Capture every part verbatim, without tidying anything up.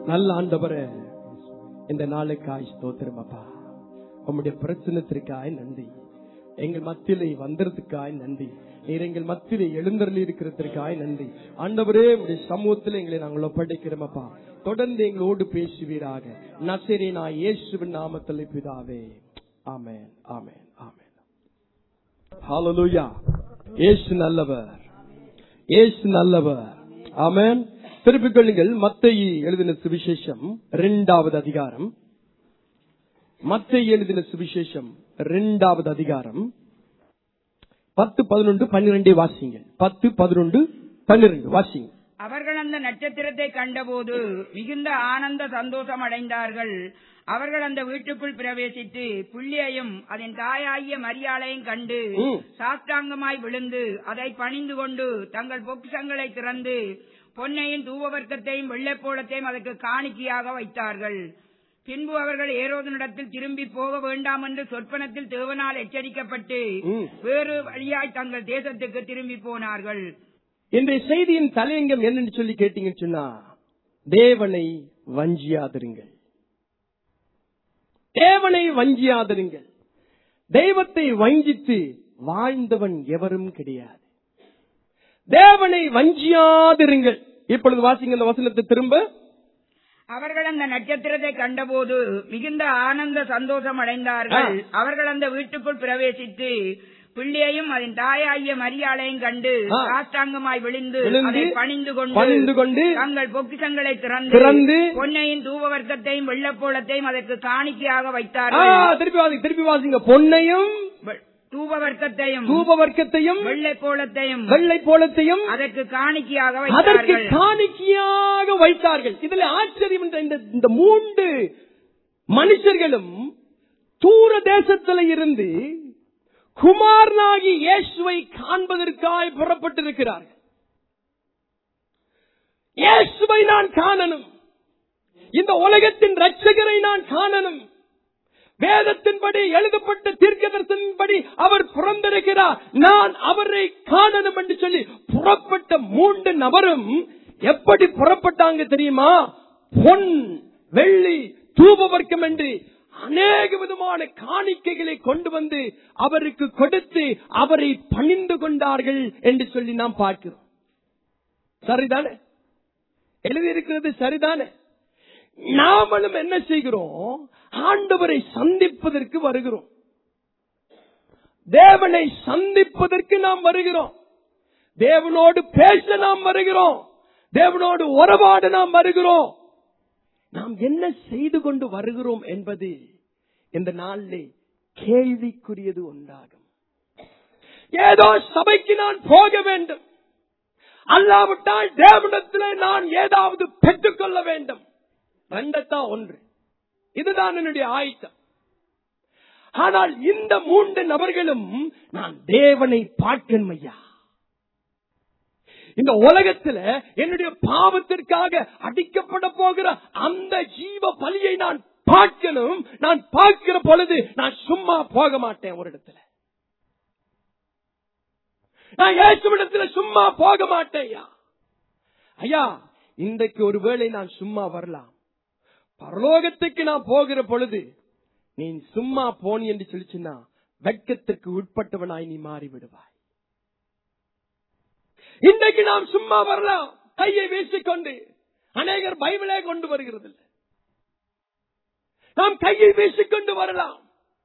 நல்ல ஆண்டவரே, இந்த நாளுக்காய் ஸ்தோத்திரம் அப்பா. உம்முடைய பிரச்சனத்திற்காய் நன்றி. எங்கள் மத்தியிலே வந்ததுக்காய் நன்றி. நீர் எங்கள் மத்தியிலே எழுந்தருளி இருக்கிறதற்காய் நன்றி. ஆண்டவரே, உடைய சமூகத்தில் எங்களை நாங்கள் ஒப்படைக்கிறோம் அப்பா. தொடர்ந்து எங்களோடு பேசுவீராக. நசரேனாய் இயேசுவின் நாமத்தில் பிதாவே. ஆமென், ஆமென், ஆமென். ஹல்லேலூயா. இயேசு நல்லவர், இயேசு நல்லவர். ஆமென். திருப்பிக் கொள்ளுங்கள். மத்தேயு எழுதின சுவிசேஷம் இரண்டாவது அதிகாரம். மத்தேயு எழுதின சுவிசேஷம் இரண்டாவது அதிகாரம் பத்து பதினொன்று பன்னிரண்டே வாசிங்க. பத்து பதினொன்று பன்னிரண்டு வாசிங்க. அவர்கள் அந்த நட்சத்திரத்தை கண்டபோது மிகுந்த ஆனந்த சந்தோஷம் அடைந்தார்கள். அவர்கள் அந்த வீட்டுக்குள் பிரவேசித்து புள்ளியையும் அதன் தாயாகிய மரியாளையும் கண்டு சாஷ்டாங்கமாய் விழுந்து அதை பணிந்து கொண்டு தங்கள் பொக்கிஷங்களை திறந்து பொன்னையும் தூபவர்க்கத்தையும் வெள்ளைப்போளத்தையும் அதற்கு காணிக்கையாக வைத்தார்கள். பின்பு அவர்கள் ஏரோதனிடத்தில் திரும்பி போக வேண்டாம் என்று சொற்பனத்தில் தேவனால் எச்சரிக்கப்பட்டு வேறு வழியாய் தங்கள் தேசத்துக்கு திரும்பி போனார்கள். இந்த செய்தியின் தலையங்கம் என்னன்னு சொல்லி கேட்டீங்கன்னு சொன்னா, தேவனை வஞ்சியாதிருங்கள், தேவனை வஞ்சியாதிருங்கள். தெய்வத்தை வஞ்சித்து வாழ்ந்தவன் எவரும் கிடையாது. தேவனை வஞ்சியாதிருங்கள். இப்பொழுது வாசிங்க அந்த வசனத்தை திரும்ப. அவர்கள் அந்த நட்சத்திரத்தை கண்டபோது மிகுந்த ஆனந்த சந்தோஷம் அடைந்தார்கள். அவர்கள் அந்த வீட்டுக்குள் பிரவேசித்து பிள்ளையையும் அதன் தாயாகிய மரியாளையும் கண்டு சாஷ்டாங்கமாய் விழுந்து அதை பணிந்து கொண்டு தங்கள் பொக்கிஷங்களை திறந்து பொன்னையும் தூபவர்க்கத்தையும் வெள்ளைப்போளத்தையும் அதற்கு காணிக்கையாக வைத்தார்கள். திருப்பி திருப்பி வாசிங்க. பொன்னையும் தூபவர்க்கத்தையும் தூபவர்க்கத்தையும் வெள்ளைப்போளத்தையும் வெள்ளைப்போளத்தையும் அதற்கு காணிக்கையாக அதற்கு காணிக்கையாக வைத்தார்கள். இதுல ஆச்சரியம், இந்த மூன்று மனுஷர்களும் தூர தேசத்தில் இருந்து குமாரனாகி இயேசுவை காண்பதற்காய் புறப்பட்டிருக்கிறார்கள். இயேசுவை நான் காணணும், இந்த உலகத்தின் இரட்சகரை நான் காணணும், வேதத்தின்படி எழுதப்பட்ட தீர்க்கதரிசனத்தின்படி அவர் பிறந்திருக்கிறார், நான் அவரை காணணும் என்று சொல்லி புறப்பட்ட மூன்று நபரும் எப்படி புறப்பட்டாங்க தெரியுமா? பொன் வெள்ளி தூபவர்க்கம் என்று அநேக விதமான காணிக்கைகளை கொண்டு வந்து அவருக்கு கொடுத்து அவரை பணிந்து கொண்டார்கள் என்று சொல்லி நாம் பார்க்கிறோம். சரிதானே? எழுதியிருக்கிறது சரிதானே? நாமளும் என்ன செய்கிறோம்? ஆண்டவரை சந்திப்பதற்கு வருகிறோம், தேவனை சந்திப்பதற்கு நாம் வருகிறோம், தேவனோடு பேச நாம் வருகிறோம், தேவனோடு உறவாட நாம் வருகிறோம். நாம் என்ன செய்து கொண்டு வருகிறோம் என்பது இந்த நாளிலே கேள்விக்குரியது உண்டாகும். ஏதோ சபைக்கு நான் போக வேண்டும், அல்லாவிட்டால் தேவனிடத்திலே நான் ஏதாவது பெற்றுக் கொள்ள வேண்டும். ரெண்டத்தான் ஒன்று, இதுதான் என்னுடைய ஆயத்தம். ஆனால் இந்த மூன்று நபர்களும் நான் தேவனை பார்க்கணும் ஐயா, இந்த உலகத்தில் என்னுடைய பாவத்திற்காக அடிக்கப்பட போகிற அந்த ஜீவ பலியை நான் பார்க்கணும். நான் பார்க்கிற பொழுது நான் சும்மா போக மாட்டேன். ஒரு இடத்துல நான் இயேசுவிடத்துல சும்மா போக மாட்டேன் ஐயா. ஐயா, இன்றைக்கு ஒருவேளை நான் சும்மா வரலாம், பரலோகத்துக்கு நான் போகிற பொழுது நீ சும்மா போனி என்று சொல்லிச்சுன்னா வெட்கத்திற்கு உட்பட்டவனாய் நீ மாறிவிடுவாய். இன்றைக்கு நாம் சும்மா வரலாம், கையை வீசிக்கொண்டு. அநேகர் பைபிளே கொண்டு வருகிறது இல்லை, நாம் கையை வீசிக்கொண்டு வரலாம்.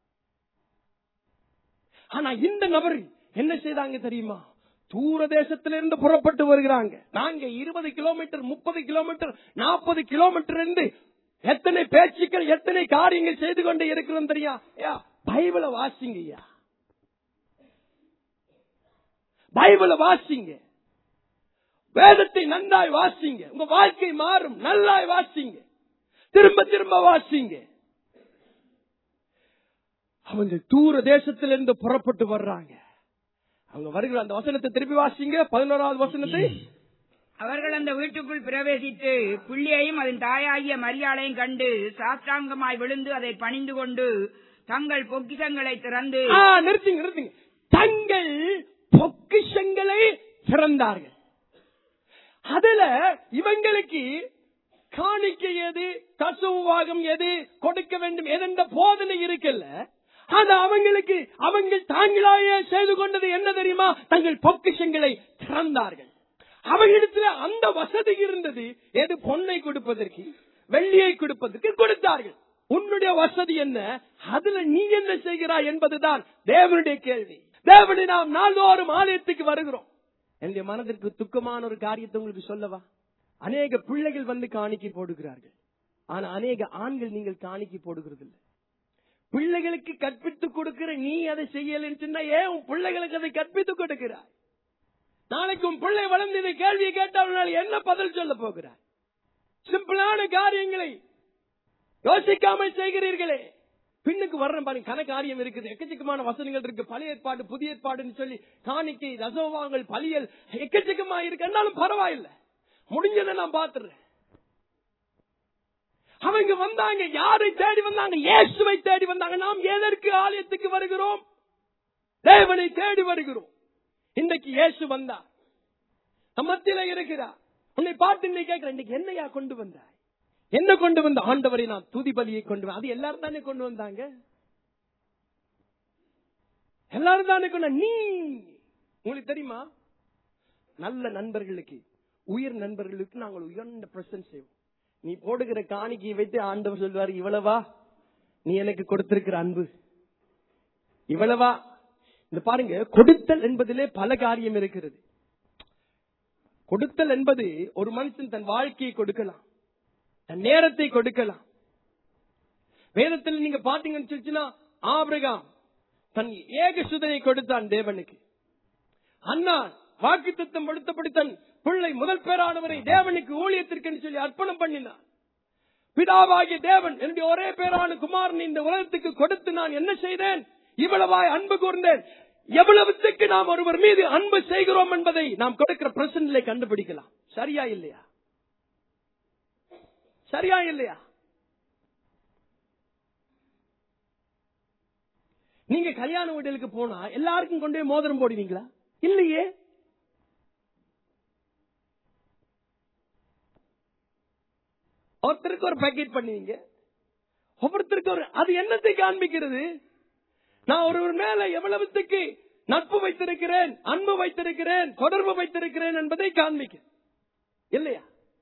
ஆனா இந்த நபர் என்ன செய்தாங்க தெரியுமா? தூர தேசத்திலிருந்து புறப்பட்டு வருகிறாங்க. நாங்க இருபது கிலோமீட்டர் முப்பது கிலோமீட்டர் நாற்பது கிலோமீட்டர் இருந்து எத்தனை பேச்சுக்கள் எத்தனை காரியங்கள் செய்து கொண்டு இருக்கிறோம் தெரியா? பைபிளை வாசிங்க ஐயா, பைபிளை வாசிங்க, வேதத்தை நன்றாய் வாசிங்க, உங்க வாழ்க்கை மாறும். நல்லாய் வாசிங்க, திரும்ப திரும்ப வாசிங்க. அவங்க தூர தேசத்திலிருந்து புறப்பட்டு வர்றாங்க. அவங்க வருகிற அந்த வசனத்தை திருப்பி வாசிங்க, பதினோராவது வசனத்தை. அவர்கள் அந்த வீட்டுக்குள் பிரவேசித்து புள்ளியையும் அதன் தாயாகிய மரியாளையும் கண்டு சாஷ்டாங்கமாய் விழுந்து அதை பணிந்து கொண்டு தங்கள் பொக்கிஷங்களை திறந்து. நிறுத்திங்க நிறுத்திங்க தங்கள் பொக்கிஷங்களை திறந்தார்கள். அதுல இவங்களுக்கு காணிக்கை எது, தசமபாகம் எது கொடுக்க வேண்டும் எதென்ற போதனை இருக்குல்ல. ஆனா அவங்களுக்கு அவங்க தாங்களாயே செய்து கொண்டது என்ன தெரியுமா? தங்கள் பொக்கிஷங்களை திறந்தார்கள். அவங்களிடத்துல அந்த வசதி இருந்தது. எது? பொன்னை கொடுப்பதற்கு, வெள்ளியை கொடுப்பதற்கு கொடுத்தார்கள். உன்னுடைய வசதி என்ன? அதுல நீ என்ன செய்கிறாய் என்பதுதான் தேவனுடைய கேள்வி. தேவனை நாம் நாள்தோறும் ஆலயத்துக்கு வருகிறோம். என்னுடைய மனதிற்கு துக்கமான ஒரு காரியத்தை உங்களுக்கு சொல்லவா? அநேக பிள்ளைகள் வந்து காணிக்கை போடுகிறார்கள். ஆனா அநேக ஆண்கள் நீங்கள் காணிக்கை போடுகிறது இல்லை. பிள்ளைகளுக்கு கற்பித்துக் கொடுக்கிற நீ அதை செய்யலன்னு சொன்னா ஏன் உன் பிள்ளைகளுக்கு அதை கற்பித்துக் கொடுக்கிறாய்? நாளைக்கு உன் பிள்ளை வளர்ந்து இதை கேள்வியை கேட்டால் என்ன பதில் சொல்ல போகிறாய்? சிம்பிளான காரியங்களை யோசிக்காமல் செய்கிறீர்களே. பின்னுக்கு வர்ற பாருங்க, கன காரியம் இருக்குது, எக்கச்சக்கமான வசனங்கள் இருக்கு. பழைய ஏற்பாடு, புதிய ஏற்பாடுன்னு சொல்லி காணிக்கை, தசமபாகங்கள், பலியல் எக்கச்சக்கமா இருக்கு. என்னாலும் பரவாயில்லை, முடிஞ்சதை நான் பாத்துறேன். அவங்க வந்தாங்க, யாரை தேடி வந்தாங்க? இயேசுவை தேடி வந்தாங்க. நாம் எதற்கு ஆலயத்துக்கு வருகிறோம்? தேவனை தேடி வருகிறோம். இன்றைக்கு இயேசு வந்தா நம்ம மத்தியில இருக்கிறார். உன்னை பார்த்து இன்னைக்கு கேட்கிறேன், இன்னைக்கு என்னையா கொண்டு வந்தாய்? என்ன கொண்டு வந்த? ஆண்டவரை நான் துதி பலியை கொண்டு வந்தேன். அது எல்லாரும் தானே கொண்டு வந்தாங்க, எல்லாரும் தானே கொண்டு. நீ உங்களுக்கு தெரியுமா, நல்ல நண்பர்களுக்கு, உயிர் நண்பர்களுக்கு நாங்கள் உயர்ந்த பிரசன்ட் செய்வோம். நீ போடுகிற காணிக்கையை வைத்து ஆண்டவர் சொல்வார், இவ்வளவா நீ எனக்கு கொடுத்திருக்கிற அன்பு, இவ்வளவா. இந்த பாருங்க, கொடுத்தல் என்பதிலே பல காரியம் இருக்கிறது. கொடுத்தல் என்பது ஒரு மனுஷன் தன் வாழ்க்கையை கொடுக்கலாம், தன் நேரத்தை கொடுக்கலாம். வேதத்தில் நீங்க பாத்தீங்கன்னு சொல்லிச்சுன்னா, ஆபிரகாம் தன் ஏகசுதனை கொடுத்தான் தேவனுக்கு. அண்ணா வாக்குத்தத்தம் கொடுத்தபடி தன் பிள்ளை முதல் பேரானவரை தேவனுக்கு ஊழியத்திற்கு சொல்லி அர்ப்பணம் பண்ணினார். பிதாவாகிய தேவன் என்னுடைய ஒரே பேரான குமாரன் இந்த உலகத்துக்கு கொடுத்து நான் என்ன செய்தேன்? இவ்வளவாய் அன்பு கூர்ந்தேன். எவ்வளவுக்கு நாம் ஒருவர் மீது அன்பு செய்கிறோம் என்பதை நாம் கொடுக்கிற பிரசன்ட்ல கண்டுபிடிக்கலாம். சரியா இல்லையா? சரியா இல்லையா? நீங்க கல்யாண வீடுகளுக்கு போனா எல்லாருக்கும் கொண்டே மோதிரம் போடுவீங்களா? இல்லையே. ஒருத்தருக்கு ஒரு பேக்கெட் பண்ணுவீங்க, ஒவ்வொருத்தருக்கு ஒரு. அது என்னத்தை காண்பிக்கிறது? நான் ஒருவர் மேல எவ்வளவுக்கு நட்பு வைத்திருக்கிறேன், அன்பு வைத்திருக்கிறேன், தொடர்பு வைத்திருக்கிறேன் என்பதை காண்பிக்க இல்லையா?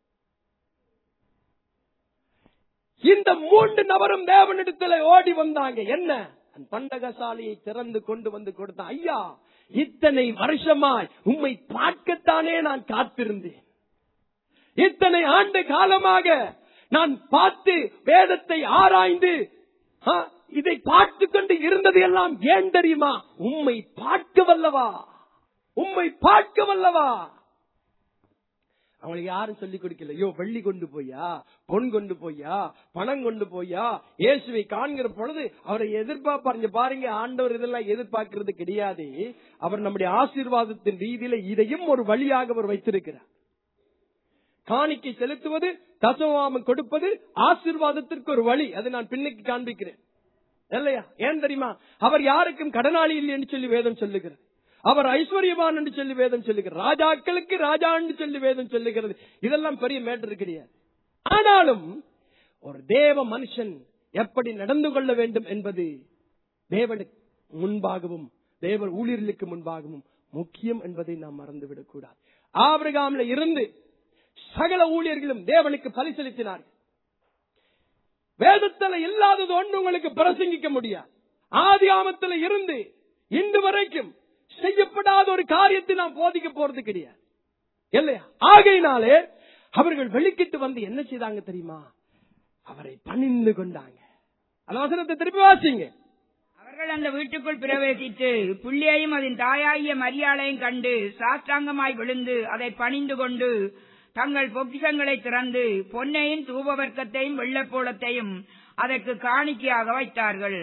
இந்த மூன்று நபரும் தேவனிடத்தில் ஓடி வந்தாங்க. என்ன? பண்டகசாலையை திறந்து கொண்டு வந்து கொடுத்தான். ஐயா, இத்தனை வருஷமாய் உம்மை பார்க்கத்தானே நான் காத்திருந்தேன். இத்தனை ஆண்டு காலமாக நான் பார்த்து வேதத்தை ஆராய்ந்து இதை பார்த்து கொண்டு இருந்தது எல்லாம் ஏன் தெரியுமா? உம்மை பார்க்க வல்லவா, உம்மை பார்க்க வல்லவா. அவங்களுக்கு யாரும் சொல்லிக் கொடுக்கல. ஐயோ, வெள்ளி கொண்டு போயா, பொன் கொண்டு போயா, பணம் கொண்டு போயா. இயேசுவை காண்கிற பொழுது அவரை எதிர்பார்ப்பாருங்க. பாருங்க, ஆண்டவர் இதெல்லாம் எதிர்பார்க்கிறது கிடையாது. அவர் நம்முடைய ஆசீர்வாதத்தின் ரீதியில இதையும் ஒரு வழியாக அவர் வைத்திருக்கிறார். காணிக்கை செலுத்துவது, தசமபாகம் கொடுப்பது ஆசீர்வாதத்திற்கு ஒரு வழி. அதை நான் பின்னுக்கு காண்பிக்கிறேன் இல்லையா? ஏன் தெரியுமா? அவர் யாருக்கும் கடனாளி இல்லை என்று சொல்லி வேதம் சொல்லுகிறது. அவர் ஐஸ்வர்யவான் என்று சொல்லி வேதம் சொல்லுகிறது. ராஜாக்களுக்கு ராஜா என்று சொல்லி வேதம் சொல்லுகிறது. இதெல்லாம் பெரிய மேட்டர் கிடையாது. ஆனாலும் ஒரு தேவ மனுஷன் எப்படி நடந்து கொள்ள வேண்டும் என்பது தேவனுக்கு முன்பாகவும் தேவ ஊழியர்களுக்கு முன்பாகவும் முக்கியம் என்பதை நாம் மறந்துவிடக் கூடாது. ஆபிரகாம்ல இருந்து சகல ஊழியர்களும் தேவனுக்கு பலி செலுத்தினார்கள். வேதத்தில் இல்லாதது ஒன்று உங்களுக்கு பிரசங்கிக்க முடியாது. ஆதி ஆமத்தில் இருந்து இன்று வரைக்கும் செய்யப்படாத ஒரு காரியத்தை நாம் போதிக்க போறது கிடையாது இல்லையா? ஆகையினாலே அவர்கள் வெளிக்கிட்டு வந்து என்ன செய்தாங்க தெரியுமா? அவரை பணிந்து கொண்டாங்க. அந்த வசனத்தை திருப்பி வாசிங்க. அவர்கள் அந்த வீட்டுக்குள் பிரவேசித்து புள்ளியையும் அதன் தாயாகிய மரியாளையும் கண்டு சாஷ்டாங்கமாய் விழுந்து அதை பணிந்து கொண்டு தங்கள் பொக்கிஷங்களை திறந்து பொன்னையும் தூபவர்க்கத்தையும் வெள்ளப்போளத்தையும் அதற்கு காணிக்கையாக வைத்தார்கள்.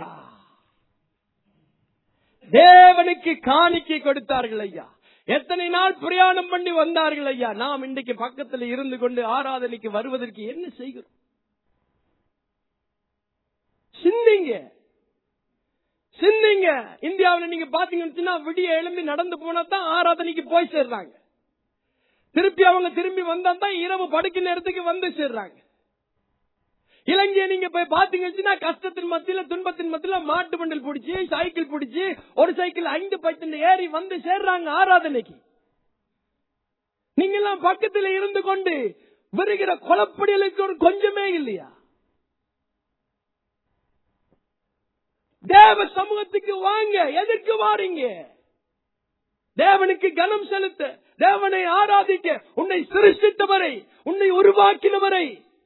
தேவனுக்கு காணிக்கை கொடுத்தார்கள் ஐயா. எத்தனை நாள் பிரயாணம் பண்ணி வந்தார்கள் ஐயா. நாம் இன்றைக்கு பக்கத்தில் இருந்து கொண்டு ஆராதனைக்கு வருவதற்கு என்ன செய்கிறோம்? சிந்திங்க, சிந்திங்க. இந்தியாவில் நீங்க பாத்தீங்கன்னா விடிய எழும்பி நடந்து போனா தான் ஆராதனைக்கு போய் சேர்றாங்க. திருப்பி அவங்க திரும்பி வந்தா தான் இரவு படுக்க நேரத்துக்கு வந்து சேர்றாங்க. இலங்கையை நீங்க போய் பாத்தீங்கன்னா கஷ்டத்தின் மத்தியில துன்பத்தின் மத்தியில மாட்டு மண்டல் பிடிச்சி சைக்கிள் பிடிச்சி ஒரு சைக்கிள் ஐந்து பத்து ஏறி வந்து சேர்றாங்க ஆராதனைக்கு. நீங்க எல்லாம் பக்கத்தில் இருந்து கொண்டு வருகிற கொலப்படிகளுக்கு ஒரு கொஞ்சமே இல்லையா? தேவ சமூகத்துக்கு வாங்க, எதற்கு வாரீங்க? தேவனுக்கு கனம் செலுத்த, தேவனை ஆராதிக்க, உன்னை சிருஷ்டித்தவரை, உன்னை உருவாக்கினவரை,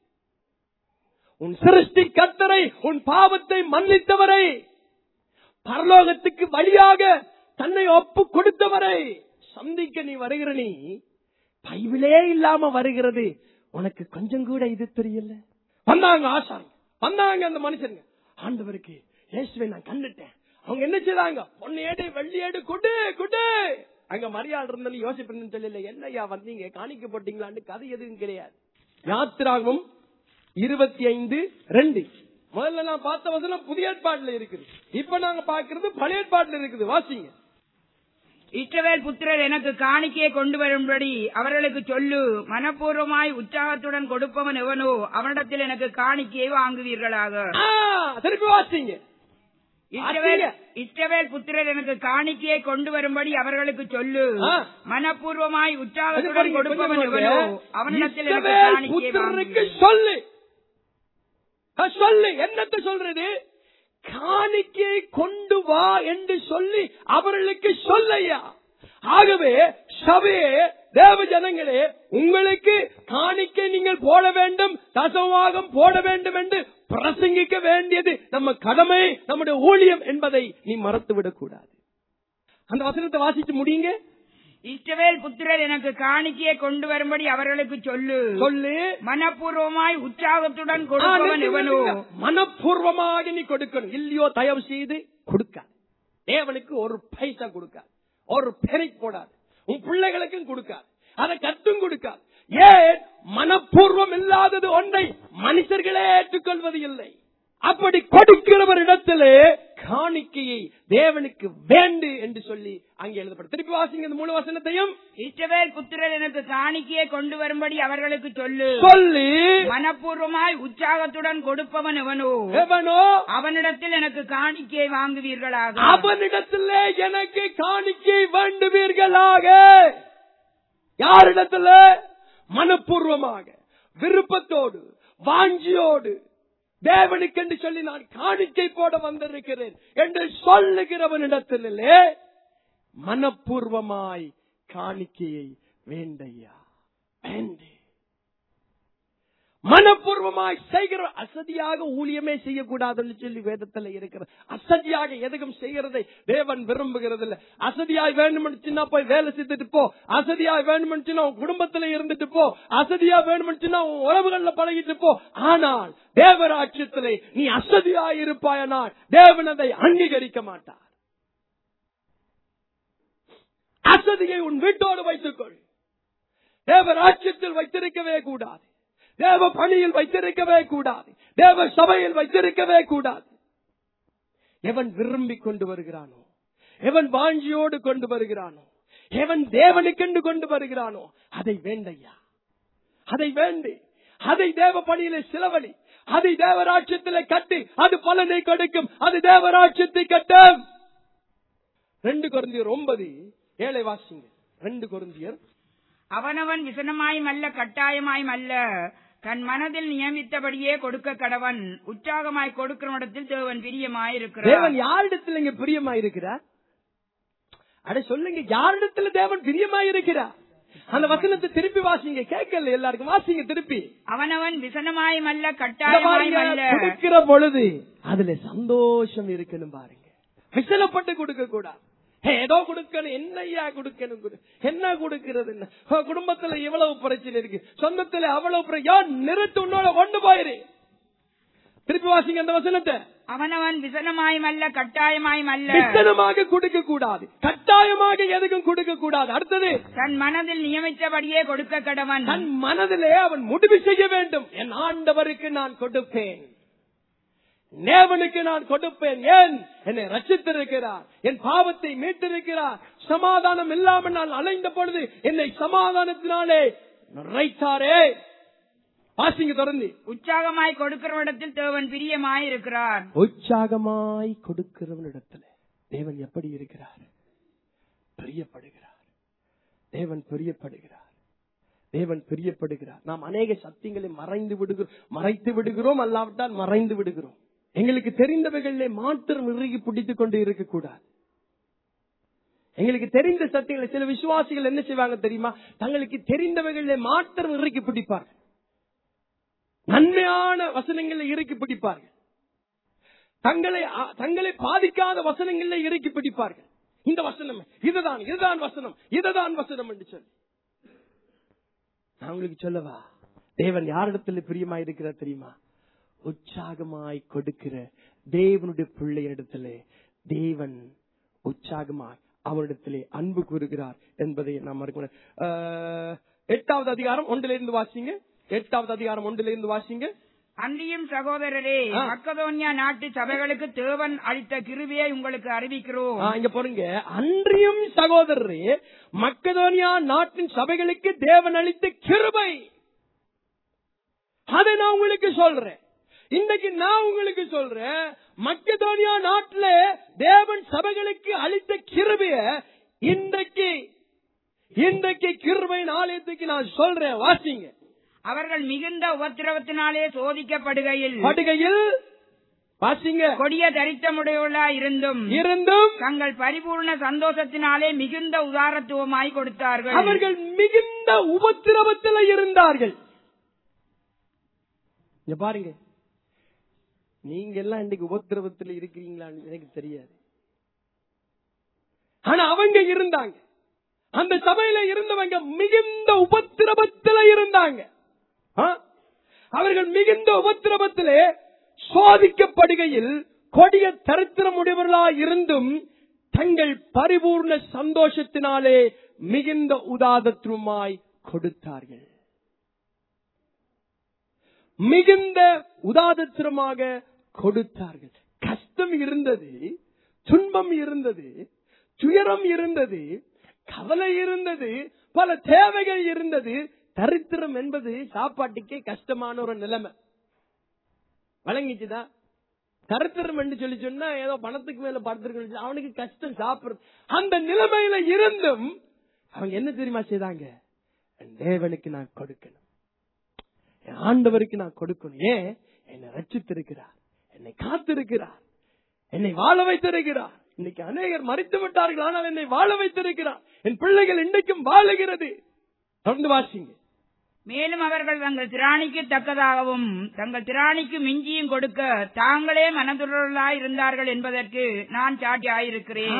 உன் சிருஷ்டி கர்த்தரை, உன் பாவத்தை மன்னித்தவரை, பரலோகத்துக்கு வழியாக தன்னை ஒப்பு கொடுத்தவரை சந்திக்க நீ வருகிற. நீ பைபிளே இல்லாம வருகிறது, உனக்கு கொஞ்சம் கூட இது தெரியல. வந்தாங்க ஆசாரி, வந்தாங்க அந்த மனுஷங்க, ஆண்டவருக்கு இயேசுவை நான் கண்டுட்டேன். அவங்க என்ன செய்தாங்க? பொன்னையேடு வெள்ளியேடு கொடு கொடு. அங்க மரியாதை இருந்தாலும் யோசிப்பேன்னு சொல்லல. என்னையா வந்தீங்க, காணிக்க போட்டீங்களான்னு கதை எதுவும் கிடையாது. யாத்திராகமம் இருபத்தி ஐந்து ரெண்டு முதல்ல நான் பார்த்த வசனம் புதிய ஏற்பாட்டுல இருக்குது. இப்ப நாங்க பாக்குறது பழைய ஏற்பாட்டுல இருக்குது. வாசிங்க. இஸ்ரவேல் புத்திரர் எனக்கு காணிக்கையை கொண்டு வரும்படி அவர்களுக்கு சொல்லு. மனப்பூர்வமாய் உற்சாகத்துடன் கொடுப்பவன் எவனோ அவனிடத்தில் எனக்கு காணிக்கையை வாங்குவீர்களாக. திருப்பி வாசிங்க. இஸ்ரவேல் புத்திரர் எனக்கு காணிக்கையை கொண்டு வரும்படி அவர்களுக்கு சொல்லு. மனப்பூர்வமாய் உற்சாகத்துடன் கொடுப்பவன் எவனோ அவனிடத்தில் எனக்கு காணிக்கையை வாங்குவீர்கள். சொல்லு சொல்லு என்னத்தை சொல்றது? காணிக்கையை கொண்டு வா என்று சொல்லி அவர்களுக்கு சொல்லையா. ஆகவே சபையே, தேவ ஜனங்களே, உங்களுக்கு காணிக்கை நீங்கள் போட வேண்டும், தசவாகம் போட வேண்டும் என்று பிரசங்கிக்க வேண்டியது நம்ம கடமை, நம்முடைய ஊழியம் என்பதை நீ மறந்துவிடக் கூடாது. அந்த வசனத்தை வாசிச்சு முடியுங்க. இஸ்ரவேல் புத்திரர் எனக்கு காணிக்கையை கொண்டு வரும்படி அவர்களுக்கு சொல்லு சொல்லு மனப்பூர்வமாய் உற்சாகத்துடன் கொடுப்பவன் எவனோ. மனப்பூர்வமாக நீ கொடுக்கணும். இல்லையோ தயவு செய்து கொடுக்காது. தேவனுக்கு ஒரு பைசா கொடுக்காது, ஒரு பெரை போடாது, உன் பிள்ளைகளுக்கும் கொடுக்காது, அதை கத்தும் கொடுக்காது. ஏன்? மனப்பூர்வம் இல்லாதது ஒன்றை மனுஷர்களே ஏற்றுக்கொள்வது இல்லை. அப்படி கொடுக்கிறவர் இடத்திலே காணிக்கையை தேவனுக்கு வேண்டு என்று சொல்லி அங்கே எழுதப்படும். திருப்பி வாசிங்க இந்த மூணு வசனத்தையும். இஸ்ரவேல் புத்திரர் எனக்கு காணிக்கையை கொண்டு வரும்படி அவர்களுக்கு சொல்லு சொல்லி மனப்பூர்வமாய் உற்சாகத்துடன் கொடுப்பவன் எவனோ எவனோ அவனிடத்தில் எனக்கு காணிக்கையை வாங்குவீர்களாக. அவனிடத்திலே எனக்கு காணிக்கை வேண்டுவீர்களாக. யாரிடத்துல? மனப்பூர்வமாக, விருப்பத்தோடு, வாஞ்சியோடு, தேவனுக்கு என்று சொல்லி நான் காணிக்கை போட வந்திருக்கிறேன் என்று சொல்லுகிறவனிடத்திலே மனப்பூர்வமாய் காணிக்கையை வேண்டையா வேண்டே. மனப்பூர்வமாய் செய்கிற அசதியாக ஊழியமே செய்யக்கூடாதுன்னு சொல்லி வேதத்துல இருக்கிறது. அசதியாக எதுவும் செய்கிறதை தேவன் விரும்புகிறது இல்ல. அசதியாய் வேண்டும்னுச்சுன்னா போய் வேலை செய்துட்டு போ, அசதியாய் வேண்டும்னுச்சுன்னா உன் குடும்பத்துல இருந்துட்டு போ, அசதியா வேண்டும்னுச்சுன்னா உன் உறவுகள்ல பழகிட்டு போ. ஆனால் தேவராட்சியத்திலே நீ அசதியாய் இருப்பாயனால் தேவன் அதை அங்கீகரிக்க மாட்டார். அசதியை உன் வீட்டோடு வைத்துக்கொள். தேவராட்சியத்தில் வைத்திருக்கவே கூடாது, தேவ பணியில் வைத்திருக்கவே கூடாது, தேவ சபையில் வைத்திருக்கவே கூடாது. எவன் விரும்பி கொண்டு வருகிறானோ, எவன் வாஞ்சியோடு கொண்டு வருகிறானோ, எவன் தேவனுக்கென்று கொண்டு வருகிறானோ அதை வேண்டையா, அதை வேண்டு, அதை தேவ பணியிலே சிலவழி, அதை தேவராட்சியத்திலே கட்டி, அது பலனை கொடுக்கும், அது தேவராட்சியத்தை கட்டும். ரெண்டு கொரிந்தியர் ஒன்பது ஏழை வாசிங்க. ரெண்டு கொரிந்தியர். அவனவன் விசனமாயும் அல்ல கட்டாயமாயும் அல்ல, தன் மனதில் நியமித்தபடியே கொடுக்க கடவன். உற்சாகமாய் கொடுக்கிற இடத்தில் தேவன் பிரியமாயிருக்கிறார். தேவன் யாரிடத்தில் இங்க பிரியமாயிருக்கிறார்? அட சொல்லுங்க, யாரிடத்துல தேவன் பிரியமாயிருக்கிறார்? அந்த வசனத்தை திருப்பி வாசிங்க. கேட்கல எல்லாருக்கும், வாசிங்க திருப்பி. அவனவன் விசனமாயும் அல்ல கட்டாயமாயும் அல்ல. கொடுக்கிற பொழுது அதுல சந்தோஷம் இருக்கணும் பாருங்க. விசனப்பட்டு கொடுக்க கூடாது. ஏதோ கொடுக்கணும், என்னையா கொடுக்கணும், என்ன கொடுக்கிறது? குடும்பத்துல இவ்வளவு பிரச்சனை இருக்கு, சொந்தத்துல அவ்வளவு, நிறுத்து, உன்னோட கொண்டு போயிரு. திருப்பி வாசிங்க அந்த வசனத்தை. அவனவன் விசனமாயும் அல்ல கட்டாயமாயும் அல்ல. விசனமாக கொடுக்க கூடாது, கட்டாயமாக எதுக்கும் கொடுக்க கூடாது. அடுத்தது, தன் மனதில் நியமித்தபடியே கொடுக்க கடவன். தன் மனதிலே அவன் முடிவு செய்ய வேண்டும். என் ஆண்டவருக்கு நான் கொடுப்பேன், தேவனுக்கு நான் கொடுப்பேன். ஏன்? என்னை ரட்சித்திருக்கிறார், என் பாவத்தை மீட்டிருக்கிறார், சமாதானம் இல்லாமல் நான் அலைந்த பொழுது என்னை சமாதானத்தினாலே நிறைத்தாரே. வாசிங்க தொடர்ந்து. உற்சாகமாய் கொடுக்கிறவனிடத்தில் தேவன் பிரியமாய் இருக்கிறார். உற்சாகமாய் கொடுக்கிறவனிடத்துல தேவன் எப்படி இருக்கிறார்? பிரியப்படுகிறார். தேவன் பிரியப்படுகிறார். தேவன் பிரியப்படுகிறார். நாம் அநேக சத்தியங்களை மறைந்து விடுகிறோம், மறைத்து விடுகிறோம், அல்லாவிட்டால் மறைந்து விடுகிறோம். எங்களுக்கு தெரிந்தவைகளிலே மாத்திரம் இறுகி பிடித்துக் கொண்டு இருக்கக்கூடாது. எங்களுக்கு தெரிந்த சத்தியங்களை சில விசுவாசிகள் என்ன செய்வாங்க தெரியுமா? தங்களுக்கு தெரிந்தவைகளிலே மாத்திரம் இறுக்கி பிடிப்பார்கள். நன்மையான வசனங்களை இறுக்கி பிடிப்பார்கள். தங்களை தங்களை பாதிக்காத வசனங்களை இறுக்கி பிடிப்பார்கள். இந்த வசனம் இதுதான், இதுதான் வசனம், இதுதான் வசனம் என்று சொல்லி. நான் உங்களுக்கு சொல்லவா, தேவன் யாரிடத்தில் பிரியமாய் இருக்கிறார் தெரியுமா? உற்சாகமாய் கொடுக்கிற தேவனுடைய பிள்ளையிடத்திலே தேவன் உற்சாகமாய் அவரிடத்திலே அன்பு கூறுகிறார் என்பதை நாம் மறக்க. எட்டாவது அதிகாரம் ஒன்றிலிருந்து வாசிங்க. எட்டாவது அதிகாரம் ஒன்றிலிருந்து வாசிங்க. அன்றியும் சகோதரரே, மக்கதோனியா நாட்டு சபைகளுக்கு தேவன் அளித்த கிருபையை உங்களுக்கு அறிவிக்கிறோம். இங்க பாருங்க, அன்றியும் சகோதரரே, மக்கதோனியா நாட்டின் சபைகளுக்கு தேவன் அளித்த கிருபை, அதை நான் உங்களுக்கு சொல்றேன். இன்றைக்கு நான் உங்களுக்கு சொல்றேன், மக்கதோனியா நாட்டில் தேவன் சபைகளுக்கு அளித்த கிருபைய இன்றைக்கு இன்றைக்கு கிருபையின் ஆலயத்துக்கு நான் சொல்றேன். வாசிங்க. அவர்கள் மிகுந்த உபத்திரவத்தினாலே சோதிக்கப்படுகையில் படுகையில் வாசிங்க, கொடிய தரித்திரமுடையவர்களாய் இருந்தும் இருந்தும் தங்கள் பரிபூர்ண சந்தோஷத்தினாலே மிகுந்த உதாரத்துவமாய் கொடுத்தார்கள். அவர்கள் மிகுந்த உபத்திரவத்தில் இருந்தார்கள். இங்க பாருங்க, நீங்க எல்லாம் இன்னைக்கு உபத்திரவத்தில் இருக்கிறீங்களான்னு எனக்கு தெரியாது. ஆனா அவங்க இருந்தாங்க. அந்த சபையில இருந்தவங்க மிகுந்த உபத்திரவத்தில் இருந்தாங்க. அவர்கள் மிகுந்த உபத்திரவத்திலே சோதிக்கப்படுகையில் கொடிய தரித்திரமுடையவர்களாய் இருந்தும் தங்கள் பரிபூர்ண சந்தோஷத்தினாலே மிகுந்த உதாரத்துவமாய் கொடுத்தார்கள். மிகுந்த உதாரத்துவமாக கொடுத்தார்கள். கஷ்டம் இருந்தது, துன்பம் இருந்தது, துயரம் இருந்தது, கவலை இருந்தது, பல தேவைகள் இருந்தது. தரித்திரம் என்பது சாப்பாட்டுக்கே கஷ்டமான ஒரு நிலைமை. வழங்கிச்சுதான். தரித்திரம் என்று சொல்லி சொன்னா ஏதோ பணத்துக்கு மேல படுத்திருக்க, அவனுக்கு கஷ்டம் சாப்பிடுறது. அந்த நிலைமையில இருந்தும் அவங்க என்ன தெரியுமா செய்தாங்க? தேவனுக்கு நான் கொடுக்கணும், என் ஆண்டவருக்கு நான் கொடுக்கணும். ஏன்? என்னை ரட்சித்திருக்கிறார், என்னை காத்திருக்கிறார், என்னை வாழ வைத்திருக்கிறார். இன்னைக்கு அநேகர் மறித்து விட்டார்கள், ஆனால் என்னை வாழ வைத்திருக்கிறார். என் பிள்ளைகள் இன்றைக்கும் வாழுகிறது. தொடர்ந்து வாசிங்க. மேலும் அவர்கள் தங்கள் திராணிக்கு தக்கதாகவும் தங்கள் திராணிக்கு மிஞ்சியும் கொடுக்க தாங்களே மனதுள்ளவர்களாய் இருந்தார்கள் என்பதற்கு நான் சாட்சி ஆயிருக்கிறேன்.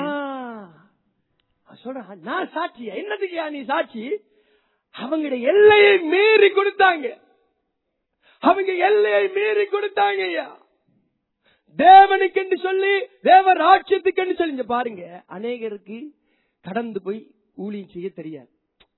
நான் சாட்சி. என்னதுக்கு நீ சாட்சி? அவங்களுடைய எல்லையை மீறி கொடுத்தாங்க. அவங்க எல்லையை மீறி கொடுத்தாங்க ஐயா. தேவனுக்கு என்று சொல்லி, தேவ ராட்சியத்துக்கு என்று சொல்லி. பாருங்க, அநேகருக்கு கடந்து போய் ஊழியம் செய்ய தெரியாது.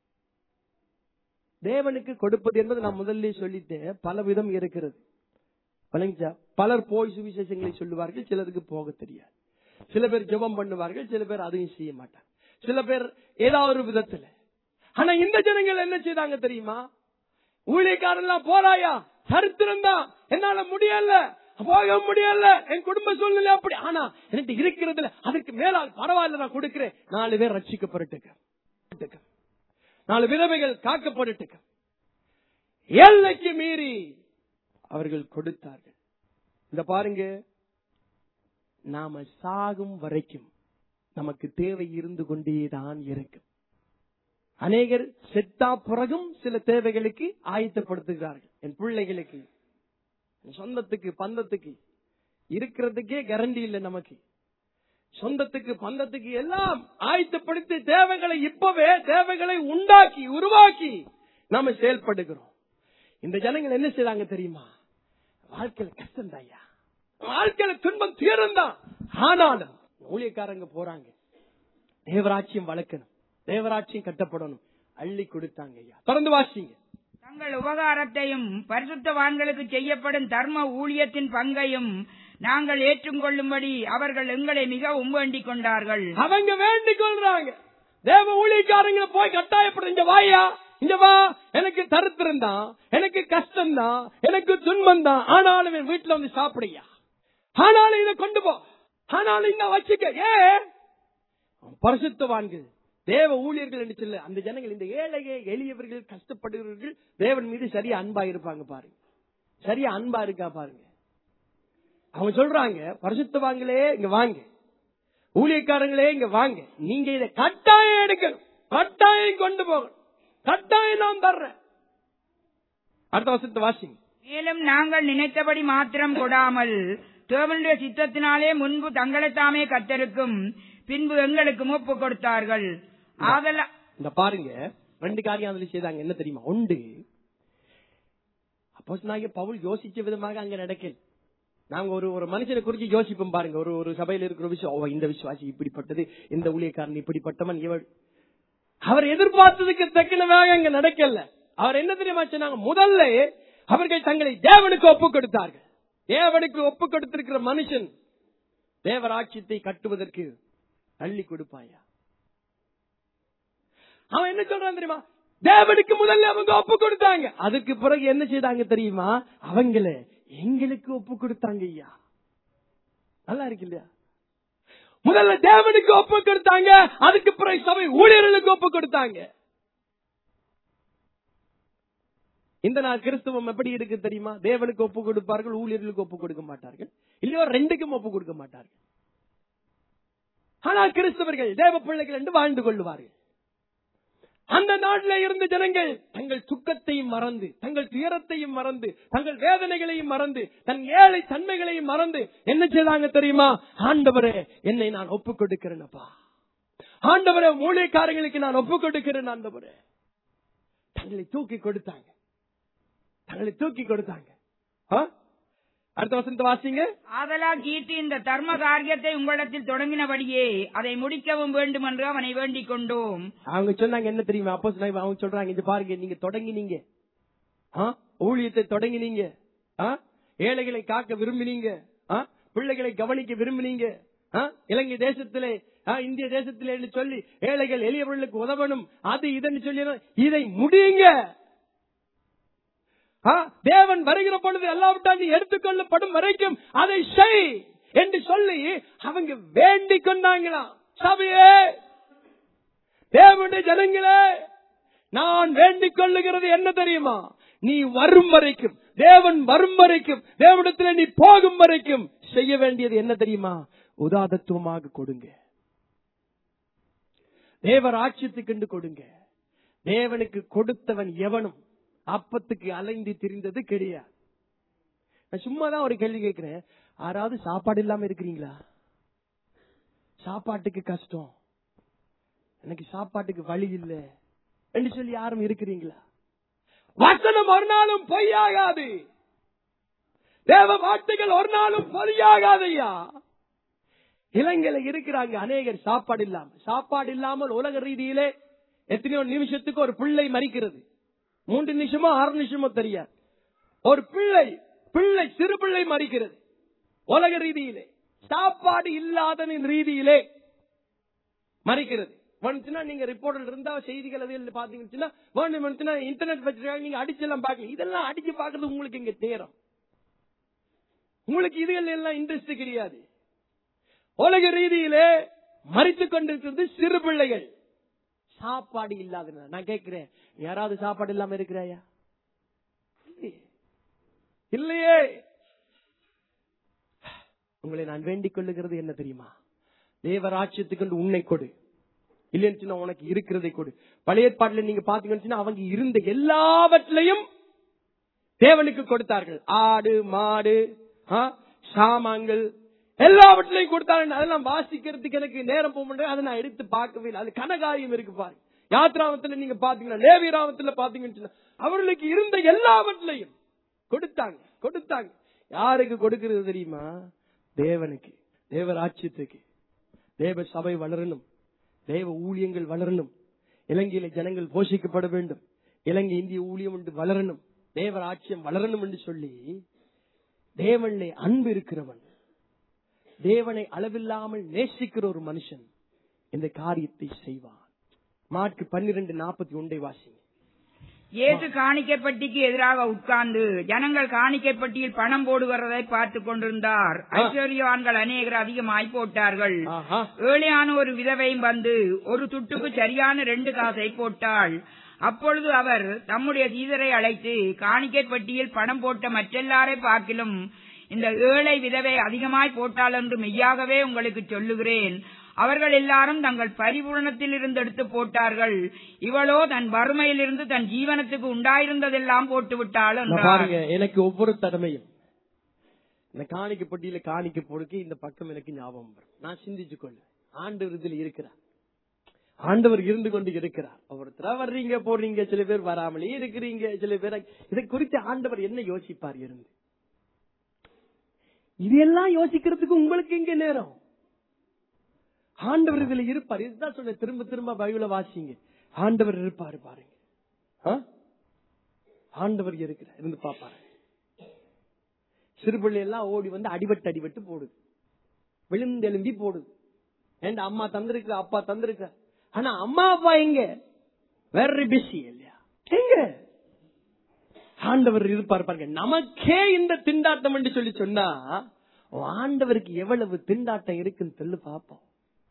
தேவனுக்கு கொடுப்பது என்பது நான் முதல்ல சொல்லிட்டேன், பல விதம் இருக்கிறது. பலர் போய் சுவிசேஷங்களை சொல்லுவார்கள், சிலருக்கு போக தெரியாது. சில பேர் ஜெபம் பண்ணுவார்கள், சில பேர் அதையும் செய்ய மாட்டாங்க, சில பேர் ஏதாவது ஒரு விதத்துல. ஆனா இந்த ஜனங்கள் என்ன செய்தாங்க தெரியுமா? ஊழியக்காரெல்லாம் போறாயா, சரித்திரம் தான், என்னால முடியல, போக முடியல, என் குடும்ப சூழ்நிலை அப்படி. ஆனா எனக்கு இருக்கிறதுல அதுக்கு மேல பரவாயில்ல, நான் கொடுக்கிறேன். நாலு பேர் ரட்சிக்கப்பட்டு, நாலு விதவைகள் காக்கப்பட்டு, எல்லைக்கு மீறி அவர்கள் கொடுத்தார்கள். இந்த பாருங்க, நாம சாகும் வரைக்கும் நமக்கு தேவை இருந்து கொண்டேதான் இருக்கும். அநேகர் செத்தா பிறகும் சில தேவைகளுக்கு ஆயத்தப்படுத்துகிறார்கள். என் பிள்ளைகளுக்கு, சொந்தத்துக்கு, பந்தத்துக்கு இருக்கிறதுக்கே கேரண்டி இல்லை. நமக்கு சொந்தத்துக்கு, பந்தத்துக்கு எல்லாம் ஆயத்தப்படுத்தி தேவைகளை இப்பவே தேவைகளை உண்டாக்கி உருவாக்கி நாம செயல்படுகிறோம். இந்த ஜனங்கள் என்ன செய்றாங்க தெரியுமா? வாழ்க்கையில கஷ்டம் தான், வாழ்க்கையில துன்பம் தீரந்தான். ஆனாலும் ஊழியக்காரங்க போறாங்க, தேவராட்சியம் வளர்க்கணும், தேவராட்சியம் கட்டப்படணும், அள்ளி கொடுத்தாங்க ஐயா. தொடர்ந்து வாசிங்க. தங்கள் உபகாரத்தையும் பரிசுத்தவான்களுக்கு செய்யப்படும் தர்ம ஊழியத்தின் பங்கையும் நாங்கள் ஏற்றுக்கொள்ளும்படி அவர்கள் எங்களை மிகவும் வேண்டிக் கொண்டார்கள். அவங்க வேண்டிக் கொள்றாங்க. தேவ ஊழியக்காரங்களை போய் கட்டாயப்படுங்க, வாயா இங்க வா, எனக்கு தரித்திரம் தான், எனக்கு கஷ்டம் தான், எனக்கு துன்பம் தான், ஆனாலும் என் வீட்டுல வந்து சாப்பிடையா, ஆனாலும் இதை கொண்டு போ, ஆனாலும் இந்த வச்சுக்க. ஏ பரிசுத்தவான்கள் தேவ ஊழியர்கள் என்று சொல்ல அந்த ஜனங்கள், இந்த ஏழைகள் எளியவர்கள் கஷ்டப்படுகிறவர்கள் தேவன் மீது சரியா அன்பா இருப்பாங்க பாருங்க. சரியா அன்பா இருக்கா பாருங்க. அவங்க சொல்றாங்க, பரிசுத்தவான்களே இங்க வாங்க, ஊழியக்காரங்களே இங்க வாங்க, நீங்க இதை கட்டாயம் எடுக்கணும், கட்டாயம் கொண்டு போகணும், கட்டாயம் நான் தர்றேன். அடுத்த வருஷத்தை வாசிங்க. மேலும் நாங்கள் நினைத்தபடி மாத்திரம் கொடாமல் தேவனுடைய சித்தத்தினாலே முன்பு தங்களை தாமே கர்த்தருக்கும் பின்பு எங்களுக்கும் ஒப்பு கொடுத்தார்கள். ஆதலால் இந்த பாருங்க, ரெண்டு காரியம் அதுல செய்தாங்க. என்ன தெரியுமா? உண்டு அப்போஸ்தலனாகிய பவுல் யோசிச்ச விதமாக அங்க நடக்கல. நாங்க ஒரு ஒரு மனுஷனை குறிச்சு யோசிப்போம் பாருங்க. ஒரு ஒரு சபையில் இருக்கிற விஷயம், இந்த விசுவாசி இப்படிப்பட்டது, இந்த ஊழியக்காரன் இப்படிப்பட்டவன், இவள் அவர் எதிர்பார்த்ததுக்கு தக்கனதாக அங்க நடக்கல. அவர் என்ன தெரியுமா சொன்னாங்க? முதல்ல அவர்கள் தங்களை தேவனுக்கு ஒப்பு கொடுத்தார்கள். தேவனுக்கு ஒப்பு கொடுத்திருக்கிற மனுஷன் தேவராட்சியத்தை கட்டுவதற்கு அள்ளி கொடுப்பாயா? அவன் என்ன சொல்றான் தெரியுமா? தேவனுக்கு முதல்ல அவங்க ஒப்பு கொடுத்தாங்க. அதுக்கு பிறகு என்ன செய்தாங்க தெரியுமா? அவங்கள எங்களுக்கு ஒப்பு கொடுத்தாங்க. ஐயா, நல்லா இருக்கு இல்லையா? முதல்ல தேவனுக்கு ஒப்பு கொடுத்தாங்க, அதுக்கு பிறகு சபை ஊழியர்களுக்கு ஒப்பு கொடுத்தாங்க. இந்த நாள் கிறிஸ்தவம் எப்படி இருக்கு தெரியுமா? தேவனுக்கு ஒப்பு கொடுப்பார்கள், ஊழியர்களுக்கு ஒப்பு கொடுக்க மாட்டார்கள், இல்லையோ ரெண்டுக்கும் ஒப்பு கொடுக்க மாட்டார்கள். ஆனால் கிறிஸ்தவர்கள் தேவ பிள்ளைகள் என்று வாழ்ந்து கொள்வார்கள். அந்த நாட்டில் இருந்த ஜனங்கள் தங்கள் துக்கத்தையும் மறந்து, தங்கள் துயரத்தையும் மறந்து, தங்கள் வேதனைகளையும் மறந்து, தன் ஏழை தன்மைகளையும் மறந்து என்ன செய்தாங்க தெரியுமா? ஆண்டவரே, என்னை நான் ஒப்பு கொடுக்கிறேன்ப்பா, ஆண்டவரே ஊழியக்காரங்களுக்கு நான் ஒப்பு கொடுக்கிறேன், ஆண்டவரே. தங்களை தூக்கி கொடுத்தாங்க, தங்களை தூக்கி கொடுத்தாங்க. அடுத்த வசனத்தை வாசிங்க. ஆதலால் கீர்த்தி இந்த தர்ம காரியத்தை உங்களிடத்தில் தொடங்கினபடியே அதை முடிக்கவும் வேண்டும் என்று அவனை வேண்டிக் கொண்டோம். அவங்க சொன்னாங்க என்ன தெரியுமா? அப்போ அவங்க சொல்றாங்க, இந்த பாருங்க, நீங்க தொடங்கினீங்க, ஊழியத்தை தொடங்கினீங்க, ஏழைகளை காக்க விரும்பினீங்க, பிள்ளைகளை கவனிக்க விரும்பினீங்க, இலங்கை தேசத்திலே இந்திய தேசத்திலே என்று சொல்லி ஏழைகள் எளியவர்களுக்கு உதவணும், அது இதன்னு சொல்லி இதை முடியுங்க. தேவன் வருகிற பொழுது எல்லாவற்றால் எடுத்துக்கொள்ளப்படும் வரைக்கும் அதை செய் என்று சொல்லி அவங்க வேண்டிக் கொண்டாங்களாம். சபையே, தேவனுடைய ஜனங்களே, நான் வேண்டிக் கொள்ளுகிறது என்ன தெரியுமா? நீ வரும் வரைக்கும், தேவன் வரும் வரைக்கும், தேவனிடத்தில் நீ போகும் வரைக்கும் செய்ய வேண்டியது என்ன தெரியுமா? உதாதத்துவமாக கொடுங்க, தேவ ராஜ்யத்துக்கு கொடுங்க. தேவனுக்கு கொடுத்தவன் எவனும் அப்பத்துக்கு அலைந்து திரிந்தது கிடையாது. நான் சும்மாதான் ஒரு கேள்வி கேட்கிறேன், யாராவது சாப்பாடு இல்லாம இருக்கிறீங்களா? சாப்பாட்டுக்கு கஷ்டம், எனக்கு சாப்பாட்டுக்கு வழி இல்லை என்று சொல்லி யாரும் இருக்கிறீங்களா? வசனம் ஒரு நாளும் பொய்யாகாது, தேவ வார்த்தைகள் ஒரு நாளும் பொய்யாகாதையா. இலங்கையில இருக்கிறாங்க அநேகர் சாப்பாடு இல்லாம, சாப்பாடு இல்லாமல் உலக ரீதியிலே எத்தனையோ நிமிஷத்துக்கு ஒரு பிள்ளை மரிக்கிறது. மூன்று நிமிஷமோ ஆறு நிமிஷமோ தெரியாது, ஒரு பிள்ளை பிள்ளை சிறு பிள்ளை மரிக்கிறது உலக ரீதியிலே, சாப்பாடு இல்லாத ரீதியிலே மரிக்கிறது. வந்துச்சுன்னா நீங்க ரிப்போர்ட்ல இருந்தா செய்திகள் அது பாத்தீங்கன்னா வேணும்னா இன்டர்நெட் வச்சிருக்காங்க, நீங்க அடிச்செல்லாம் பாக்கல. இதெல்லாம் அடிச்சு பாக்குறது உங்களுக்கு இங்க நேரம், உங்களுக்கு இதுகள் எல்லாம் இன்ட்ரெஸ்ட் கிடையாது. உலக ரீதியிலே மரித்துக் கொண்டிருக்கிறது சிறு பிள்ளைகள், சாப்பாடு இல்லாத. நான் கேட்கிறேன், யாராவது சாப்பாடு இல்லாம இருக்கிறாயா? இல்லையே. உங்களை நான் வேண்டிக் கொள்ளுகிறது என்ன தெரியுமா? தேவராட்சியத்துக்கு உன்னை கொடு, இல்லைன்னு உனக்கு இருக்கிறதை கொடு. பழைய ஏற்பாட்டில் நீங்க பாத்தீங்கன்னா அவங்க இருந்த எல்லாவற்றையும் தேவனுக்கு கொடுத்தார்கள். ஆடு மாடு சாமான்கள் எல்லாவற்றையும் கொடுத்தாங்க. அதெல்லாம் வாசிக்கிறதுக்கு எனக்கு நேரம் போக முடியாது, அதை நான் எடுத்து பார்க்கவே இல்லை. அது கனகாரியம் இருக்கு பாருங்க. யாத்ராமத்துல நீங்க பாத்தீங்கன்னா, லேவியராமத்துல பாத்தீங்கன்னா அவர்களுக்கு இருந்த எல்லாவற்றையும் கொடுத்தாங்க கொடுத்தாங்க. யாருக்கு கொடுக்கிறது தெரியுமா? தேவனுக்கு, தேவராட்சியத்துக்கு. தேவ சபை வளரணும், தேவ ஊழியங்கள் வளரணும், இலங்கையில ஜனங்கள் போஷிக்கப்பட வேண்டும், இலங்கை இந்திய ஊழியம் என்று வளரணும், தேவராட்சியம் வளரணும் என்று சொல்லி தேவனிலே அன்பு இருக்கிறவன், தேவனை அளவில்லாமல் நேசிக்கிற ஒரு மனுஷன் இந்த காரியத்தை செய்வான். மார்க்கு பன்னிரண்டு நாற்பத்தி ஒன்றை வாசிங்க. இயேசு காணிக்கைப்பட்டிக்கு எதிராக உட்கார்ந்து ஜனங்கள் காணிக்கைப்பட்டியில் பணம் போடுகிறதை பார்த்து கொண்டிருந்தார். ஐஸ்வர்யவான்கள் அநேகர் அதிகமாய் போட்டார்கள். ஏழையான ஒரு விதவையும் வந்து ஒரு துட்டுக்கு சரியான ரெண்டு காசை போட்டாள். அப்பொழுது அவர் தம்முடைய சீடரை அழைத்து, காணிக்கைப்பட்டியில் பணம் போட்ட மற்றெல்லாரை பார்க்கிலும் இந்த ஏழை விதவை அதிகமாய் போட்டாள் என்று மெய்யாகவே உங்களுக்கு சொல்லுகிறேன். அவர்கள் எல்லாரும் தங்கள் பரிபூரணத்தில் இருந்து எடுத்து போட்டார்கள். இவளோ தன் வறுமையிலிருந்து தன் ஜீவனத்துக்கு உண்டாயிருந்ததெல்லாம் போட்டு விட்டாள் என்றார். எனக்கு ஒவ்வொரு தடமையும் இந்த காணிக்கப்பட்டியில காணிக்க போடுக்கு இந்த பக்கம் எனக்கு ஞாபகம் வரும். நான் சிந்திச்சு கொள்ள ஆண்டவர் இதில் இருக்கிறார், ஆண்டவர் இருந்து கொண்டு இருக்கிறார். ஒவ்வொருத்தரா வர்றீங்க போடுறீங்க, சில பேர் வராமலே இருக்கிறீங்க, சில பேர் இதை குறித்து ஆண்டவர் என்ன யோசிப்பார் இருந்து? இதெல்லாம் யோசிக்கிறதுக்கு உங்களுக்கு எங்க நேரம்? ஆண்டவர் இதுல இருப்பார். இதுதான் சொன்ன, திரும்ப திரும்ப பைபிள வாசிங்க. ஆண்டவர் இருப்பாரு பாருங்க. ஆண்டவர் இருக்கிறார், இருந்து பாப்பாரு. சிறுபிள்ளை எல்லாம் ஓடி வந்து அடிபட்டு அடிபட்டு போடுது, விழுந்தெலும்பி போடுது. ஏண்டா அம்மா தந்திருக்க, அப்பா தந்திருக்க. ஆனா அம்மா அப்பா எங்க? வெரி பிஸி இல்லையா? எங்க ஆண்டவர் இருப்பார் பாருங்க. நமக்கே இந்த திண்டாட்டம் என்று சொல்லி சொன்னா ஆண்டவருக்கு எவ்வளவு திண்டாட்டம் இருக்குன்னு சொல்லு பாப்போம்.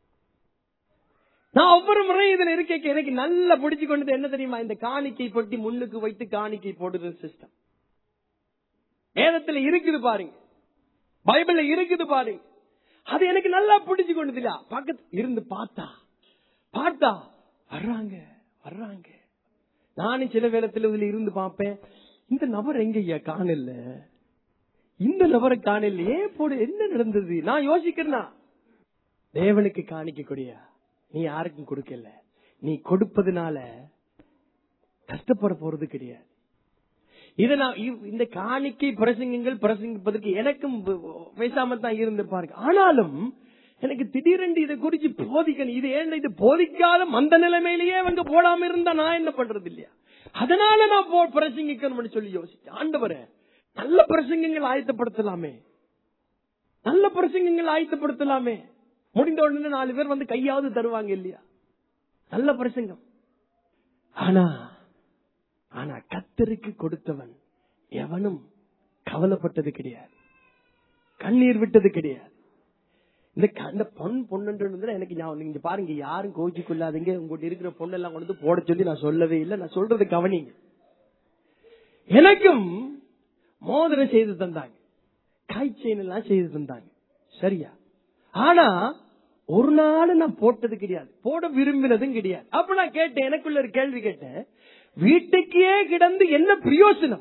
நான் ஒவ்வொரு முறையும் இதுல இருக்க எனக்கு நல்லா பிடிச்சு கொண்டது என்ன தெரியுமா? இந்த காணிக்கை பொட்டி முன்னுக்கு வைத்து காணிக்கை போடுற சிஸ்டம் வேதத்துல இருக்குது பாருங்க, பைபிள்ல இருக்குது பாருங்க. அது எனக்கு நல்லா பிடிச்சு கொண்டது இல்ல. பக்கத்து இருந்து பார்த்தா பார்த்தா வர்றாங்க வர்றாங்க. நானும் சில வேளத்துல இதுல இருந்து பார்ப்பேன், இந்த நபர் எங்கய்யா காணல, இந்த நபரை காணல, ஏன் போடு, என்ன நடந்தது? நான் யோசிக்கிறேன்னா, தேவனுக்கு காணிக்க கொடியா நீ யாருக்கும் கொடுக்கல, நீ கொடுப்பதுனால கஷ்டப்பட போறது கிடையாது. இதை நான் இந்த காணிக்கை பிரசங்கங்கள் பிரசங்கிப்பதற்கு எனக்கும் பேசாம தான் இருந்து பாருங்க. ஆனாலும் எனக்கு திடீரென்று இதை குறிச்சு போதிக்கணும். இது ஏன் இது போதிக்காத மந்த நிலைமையிலேயே அவங்க போடாம இருந்தா நான் என்ன பண்றது இல்லையா? அதனால நான் பிரசங்கிக்கணும்னு சொல்லி யோசிச்சேன். ஆண்டவரே, நல்ல பிரசங்கங்கள் ஆயத்தப்படுத்தலாமே, நல்ல பிரசங்கங்கள் ஆயத்தப்படுத்தலாமே. முடிந்த உடனே நாலு பேர் வந்து கையாவது தருவாங்க இல்லையா? நல்ல பிரசங்கம். ஆனா ஆனா கர்த்தருக்கு கொடுத்தவன் எவனும் கவலைப்பட்டது கிடையாது, கண்ணீர் விட்டது கிடையாது. இந்த பொன் பொண்ணு எனக்கு நீங்க பாருங்க, யாரும் கோச்சு கொள்ளாதீங்க. உங்ககிட்ட இருக்கிற பொண்ணெல்லாம் கொண்டு போட சொல்லி நான் சொல்லவே இல்லை. நான் சொல்றது கவனிங்க. எனக்கும் மோதிரம் செய்து தந்தாங்க, கை செயின் எல்லாம் செய்து தந்தாங்க, சரியா? ஆனா ஒரு நாள் நான் போட்டது கிடையாது, போட விரும்பினதும் கிடையாது. அப்ப நான் கேட்டேன், எனக்குள்ள ஒரு கேள்வி கேட்டேன், வீட்டுக்கே கிடந்து என்ன பிரயோசனம்?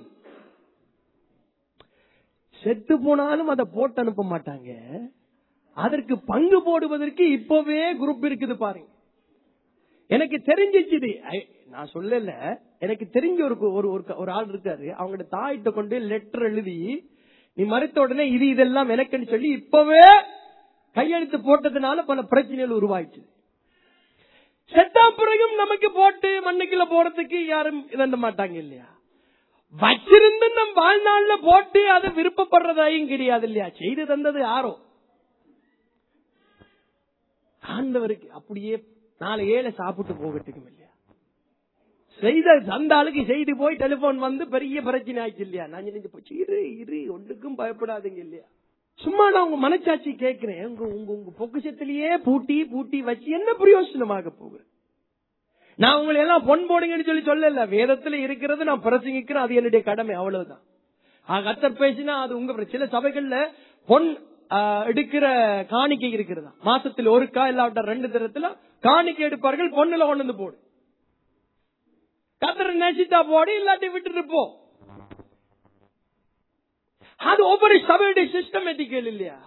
செத்து போனாலும் அதை போட்டு அனுப்ப மாட்டாங்க. அதற்கு பங்கு போடுவதற்கு இப்பவே குரூப் இருக்குது பாருங்க. எனக்கு தெரிஞ்சிச்சு, நான் சொல்லல, எனக்கு தெரிஞ்ச ஒரு ஒரு ஆள் இருக்காரு. அவங்களோட தாயிட்ட கொண்டு லெட்டர் எழுதி, நீ மறைத்த உடனே இது இதெல்லாம் எனக்குன்னு சொல்லி இப்பவே கையெழுத்து போட்டதுனால பல பிரச்சனைகள் உருவாயிடுச்சு. செத்தா பிறகும் நமக்கு போட்டு மண்ணுக்குள்ள போறதுக்கு யாரும் இத மாட்டாங்க இல்லையா? வச்சிருந்து நம் வாழ்நாள்ல போட்டு அதை விருப்பப்படுறதாயும் கிடையாது இல்லையா? செய்து தந்தது யாரோ ஆண்டவருக்கு. அப்படியே நாலு ஏழை சாப்பிட்டு போகட்டுக்கும் இல்லையா? செய்த அந்த ஆளுக்கு செய்து போய் டெலிபோன் வந்து பெரிய பிரச்சனை ஆயிடுச்சு இல்லையா? நான் நினைச்சு போச்சு, இரு இரு ஒன்றுக்கும் பயப்படாதீங்க இல்லையா? சும்மா நான் உங்க மனச்சாட்சி கேட்கிறேன். உங்க உங்க உங்க பொக்கிஷத்திலேயே பூட்டி பூட்டி வச்சு என்ன பிரயோசனமாக போகுது? நான் உங்களை எல்லாம் பொன் போடுங்கன்னு சொல்லி சொல்லல. வேதத்துல இருக்கிறது நான் பிரசங்கிக்கிறேன், அது என்னுடைய கடமை, அவ்வளவுதான். கர்த்தர் பேசினா அது உங்க சில சபைகள்ல பொன் எடுக்கிற காணிக்கை இருக்கிறதா, மாசத்துல ஒருக்கா இல்லாவிட்ட ரெண்டு தரத்துல காணிக்கை எடுப்பார்கள். பொண்ணுல கொண்டு வந்து போடு, கர்த்தரை நேசித்தா போடு, இல்லாட்டி விட்டுட்டு போ. அது ஒவ்வொரு சபையுடைய சிஸ்டமேட்டிக்கல் இல்லையா?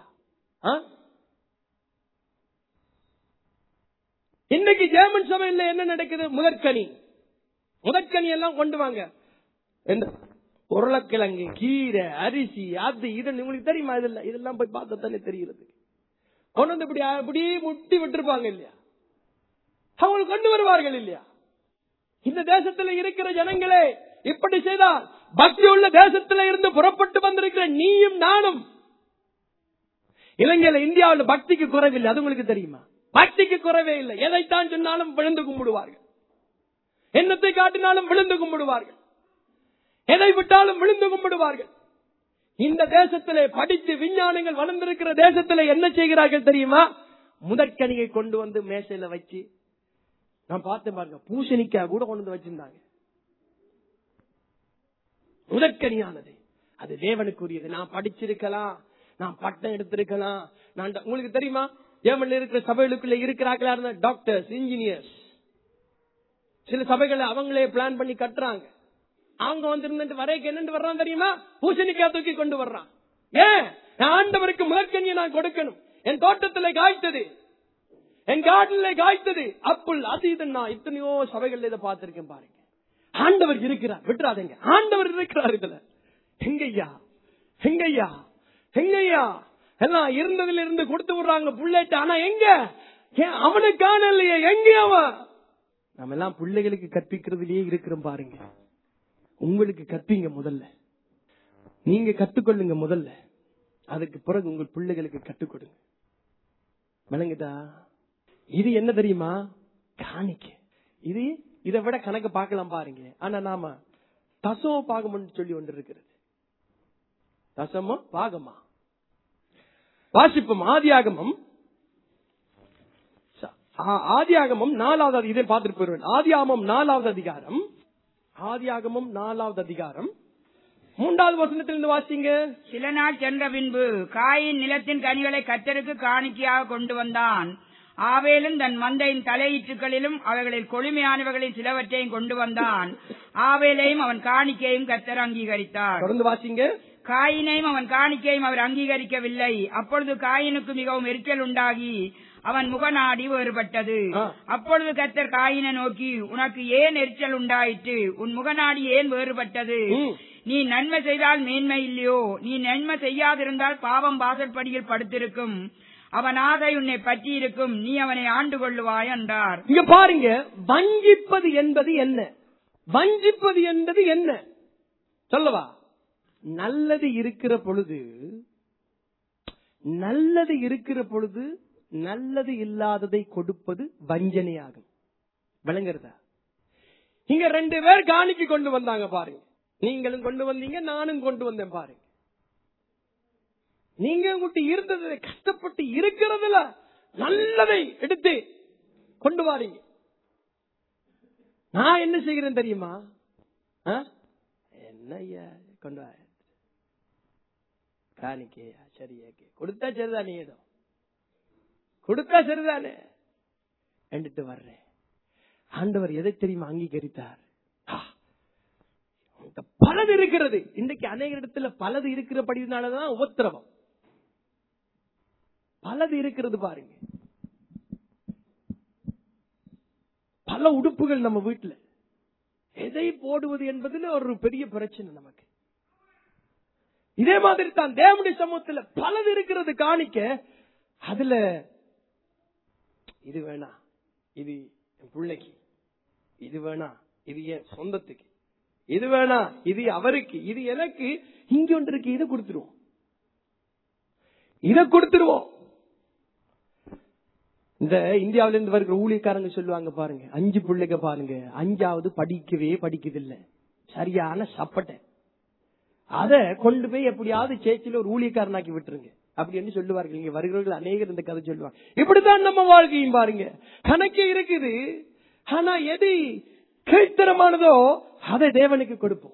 இன்னைக்கு ஜெர்மன் சபையில என்ன நடக்குது? முதற்கனி முதற்கனி எல்லாம் கொண்டு வாங்க, உருளைக்கிழங்கு, கீரை, அரிசி, அது இது உங்களுக்கு தெரியுமா? இதெல்லாம் இதெல்லாம் போய் பார்த்தா தானே தெரிகிறது. கொண்டு வந்து இப்படி அப்படி முட்டி விட்டுருப்பாங்க இல்லையா? அவங்க கொண்டு வருவார்கள் இல்லையா? இந்த தேசத்துல இருக்கிற ஜனங்களே இப்படி செய்தால் பக்தி உள்ள தேசத்துல இருந்து புறப்பட்டு வந்திருக்கிற நீயும் நானும், இலங்கையில இந்தியாவில் பக்திக்கு குறைவில்லை, அது உங்களுக்கு தெரியுமா? பக்திக்கு குறைவே இல்லை. எதைத்தான் சொன்னாலும் விழுந்து கும்பிடுவார்கள், என்னத்தை காட்டினாலும் விழுந்து கும்பிடுவார்கள். எதை விட்டாலும் விழுந்து கும்பிடுவார்கள். இந்த தேசத்திலே படித்து விஞ்ஞானங்கள் வளர்ந்திருக்கிற தேசத்திலே என்ன செய்கிறார்கள் தெரியுமா? முதற்கனியை கொண்டு வந்து மேசையில வச்சு, நான் பார்த்து பாருங்க, பூசணிக்காய் கூட கொண்டு வந்து வச்சிருந்தாங்க. முதற்கனியானது அது தேவனுக்குரியது. நான் படிச்சிருக்கலாம், நான் பட்டம் எடுத்திருக்கலாம். நான் உங்களுக்கு தெரியுமா, ஏமன்ல இருக்கிற சபைகளுக்குள்ள இருக்கிறார்களா இருந்த டாக்டர்ஸ், இன்ஜினியர்ஸ், சில சபைகளை அவங்களே பிளான் பண்ணி கட்டுறாங்க. அவங்க வந்து வரைக்கு என்னன்னு வர்றான் தெரியுமா? பூசணிக்காய் தூக்கி கொண்டு வர்றான். ஏன்? ஆண்டவருக்கு முதற்கனியை நான் கொடுக்கணும். என் தோட்டத்தில் காய்த்தது, என் கார்டன்ல காய்த்தது அப்புள், அது இது. நான் இத்தனையோ சபைகள் இதை பார்த்திருக்கேன். பாருங்க, ஆண்டவர் இருக்கிறார், விட்டுறாதீங்க. ஆண்டவர் இருக்கிறார் இதுல. எங்கய்யா எங்கய்யா எங்கய்யா எல்லாம் இருந்ததுல இருந்து கொடுத்து விடுறாங்க புள்ளேட்டு. ஆனா எங்க அவனுக்கான இல்லையே, எங்க அவன்? நம்ம எல்லாம் பிள்ளைகளுக்கு கற்பிக்கிறதுலயே இருக்கிறோம். பாருங்க, உங்களுக்கு கற்பீங்க முதல்ல, நீங்க கத்துக்கொள்ளுங்க முதல்ல, அதுக்கு பிறகு உங்கள் பிள்ளைகளுக்கு கற்றுக் கொடுங்க. விளங்குதா? இது என்ன தெரியுமா? காணிக்க. இது இதை விட கணக்கு பார்க்கலாம் பாருங்க. ஆனா நாம தசம பாகம் சொல்லி ஒன்று இருக்கிறது. தசம பாகமா வாசிப்போம். ஆதியாகமம் ஆதியாகமம் நாலாவது, இதை பார்த்துட்டு போயிருவேன். ஆதியாகமம் நாலாவது அதிகாரம், ஆதியாகமம் நாலாவது அதிகாரம் மூன்றாவது வசனத்திலிருந்து வாசிங்க. சில நாள் சென்ற பின்பு காயின் நிலத்தின் கனிகளை கர்த்தருக்கு காணிக்கையாக கொண்டு வந்தான். ஆவேலும் தன் மந்தையின் தலையீற்றுகளிலும் அவைகளில் கொழுமையானவர்களின் சிலவற்றையும் கொண்டு வந்தான். ஆவேலையும் அவன் காணிக்கையும் கர்த்தர் அங்கீகரித்தார். தொடர்ந்து வாசிங்க. காயினையும் அவன் காணிக்கையும் அவர் அங்கீகரிக்கவில்லை. அப்பொழுது காயினுக்கு மிகவும் எரிச்சல் உண்டாகி அவன் முகநாடி வேறுபட்டது. அப்பொழுது கர்த்தர் காயினை நோக்கி, உனக்கு ஏன் எரிச்சல் உண்டாயிற்று? உன் முகநாடி ஏன் வேறுபட்டது? நீ நன்மை செய்தால் மேன்மை இல்லையோ? நீ நன்மை செய்யாதிருந்தால் பாவம் வாசற்படியில் படுத்திருக்கும். அவன் ஆசை உன்னை பற்றி இருக்கும், நீ அவனை ஆண்டு கொள்ளுவாய் என்றார். இங்க பாருங்க, வஞ்சிப்பது என்பது என்ன? வஞ்சிப்பது என்பது என்ன சொல்லவா? நல்லது இருக்கிற பொழுது, நல்லது இருக்கிற பொழுது நல்லது இல்லாததை கொடுப்பது வஞ்சனையாகும். விளங்குறதா? இங்க ரெண்டு பேர் காணிக்கை கொண்டு வந்தாங்க பாருங்க. நீங்களும் கொண்டு வந்தீங்க, நானும் கொண்டு வந்தேன் பாருங்க. நீங்க உங்கள்கிட்ட இருந்தது, கஷ்டப்பட்டு இருக்கிறதுல நல்லதை எடுத்து கொண்டு வாரீங்க. நான் என்ன செய்கிறேன் தெரியுமா? என்ன கொண்டு வா காணிக்கையா? சரியா, கொடுத்தா சரிதானே, ஏதோ கொடுத்தா சரிதானே எடுத்து வர்றேன். ஆண்டவர் எதை தெரியுமா அங்கீகரித்தார்? பலது இருக்கிறது. இன்றைக்கு அநேக இடத்துல பலது இருக்கிறபடினாலதான் உபத்திரவம். பலது இருக்கிறது பாருங்க. பல உடுப்புகள் நம்ம வீட்டுல, எதை போடுவது என்பதுல ஒரு பெரிய பிரச்சனை நமக்கு. இதே மாதிரி தான் தேவனுடைய சமூகத்துல பலது இருக்கிறது காணிக்க. அதுல இது வேணா, இது என் பிள்ளைக்கு, இது வேணா, இது என் சொந்தத்துக்கு, இது வேணா, இது அவருக்கு, இது எனக்கு. இங்க ஒன்று இருக்கு, இதை கொடுத்துருவோம், இதை கொடுத்துருவோம். இந்த இந்தியாவில இருந்து வருகிற ஊழியக்காரங்க சொல்லுவாங்க பாருங்க, அஞ்சு பிள்ளைங்க பாருங்க, அஞ்சாவது படிக்கவே படிக்குதில்ல, சரியான சப்பட்டை. அத கொண்டு போய் எப்படியாவது சேச்சில ஒரு ஊழியக்காரனாக்கி விட்டுருங்க அப்படின்னு சொல்லுவார்கள். இங்க வருகிறவர்கள் அநேகர் இந்த கதை சொல்லுவாங்க. இப்படித்தான் நம்ம வாழ்க்கையும் பாருங்க, கணக்கு இருக்குது. ஆனா எது கீழ்த்தரமானதோ அதை தேவனுக்கு கொடுப்போம்.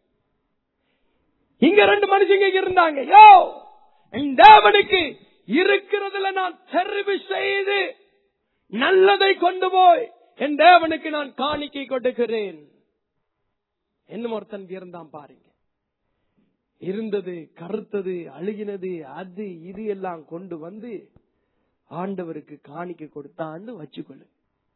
இங்க ரெண்டு மனுஷங்க இருந்தாங்க. யோ, என் தேவனுக்கு இருக்கிறதுல நான் தெரிவு செய்து நல்லதை கொண்டு போய் என் தேவனுக்கு நான் காணிக்கை கொடுக்கிறேன். என்ன ஒருத்தன் இருந்தான் பாருங்க. இருந்தது, கருத்தது, அழுகினது, அது இது எல்லாம் கொண்டு வந்து ஆண்டவருக்கு காணிக்கை கொடுத்தான்னு வச்சுக்கொள்ளு.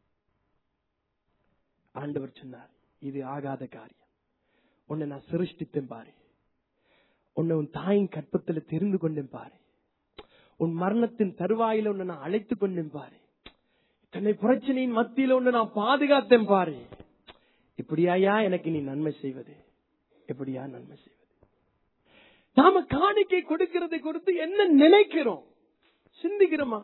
ஆண்டவர் சொன்னார், இது ஆகாத காரியம். உன்னை நான் சிருஷ்டித்தேன் பாரு, உன்னை உன் தாயின் கற்பத்தில் தெரிந்து கொண்டேன் பாரு, உன் மரணத்தின் தருவாயில உன்னை நான் அழைத்துக் கொண்டேன் பாரு, தன்னை பிரச்சனையின் மத்தியில உன்னை நான் பாதுகாத்தேன் பாரு. இப்படியாயா எனக்கு நீ நன்மை செய்வது? எப்படியா நன்மை செய்வது? நாம காணிக்கை கொடுக்கிறதை கொடுத்து என்ன நினைக்கிறோம்? சிந்திக்கிறோமா?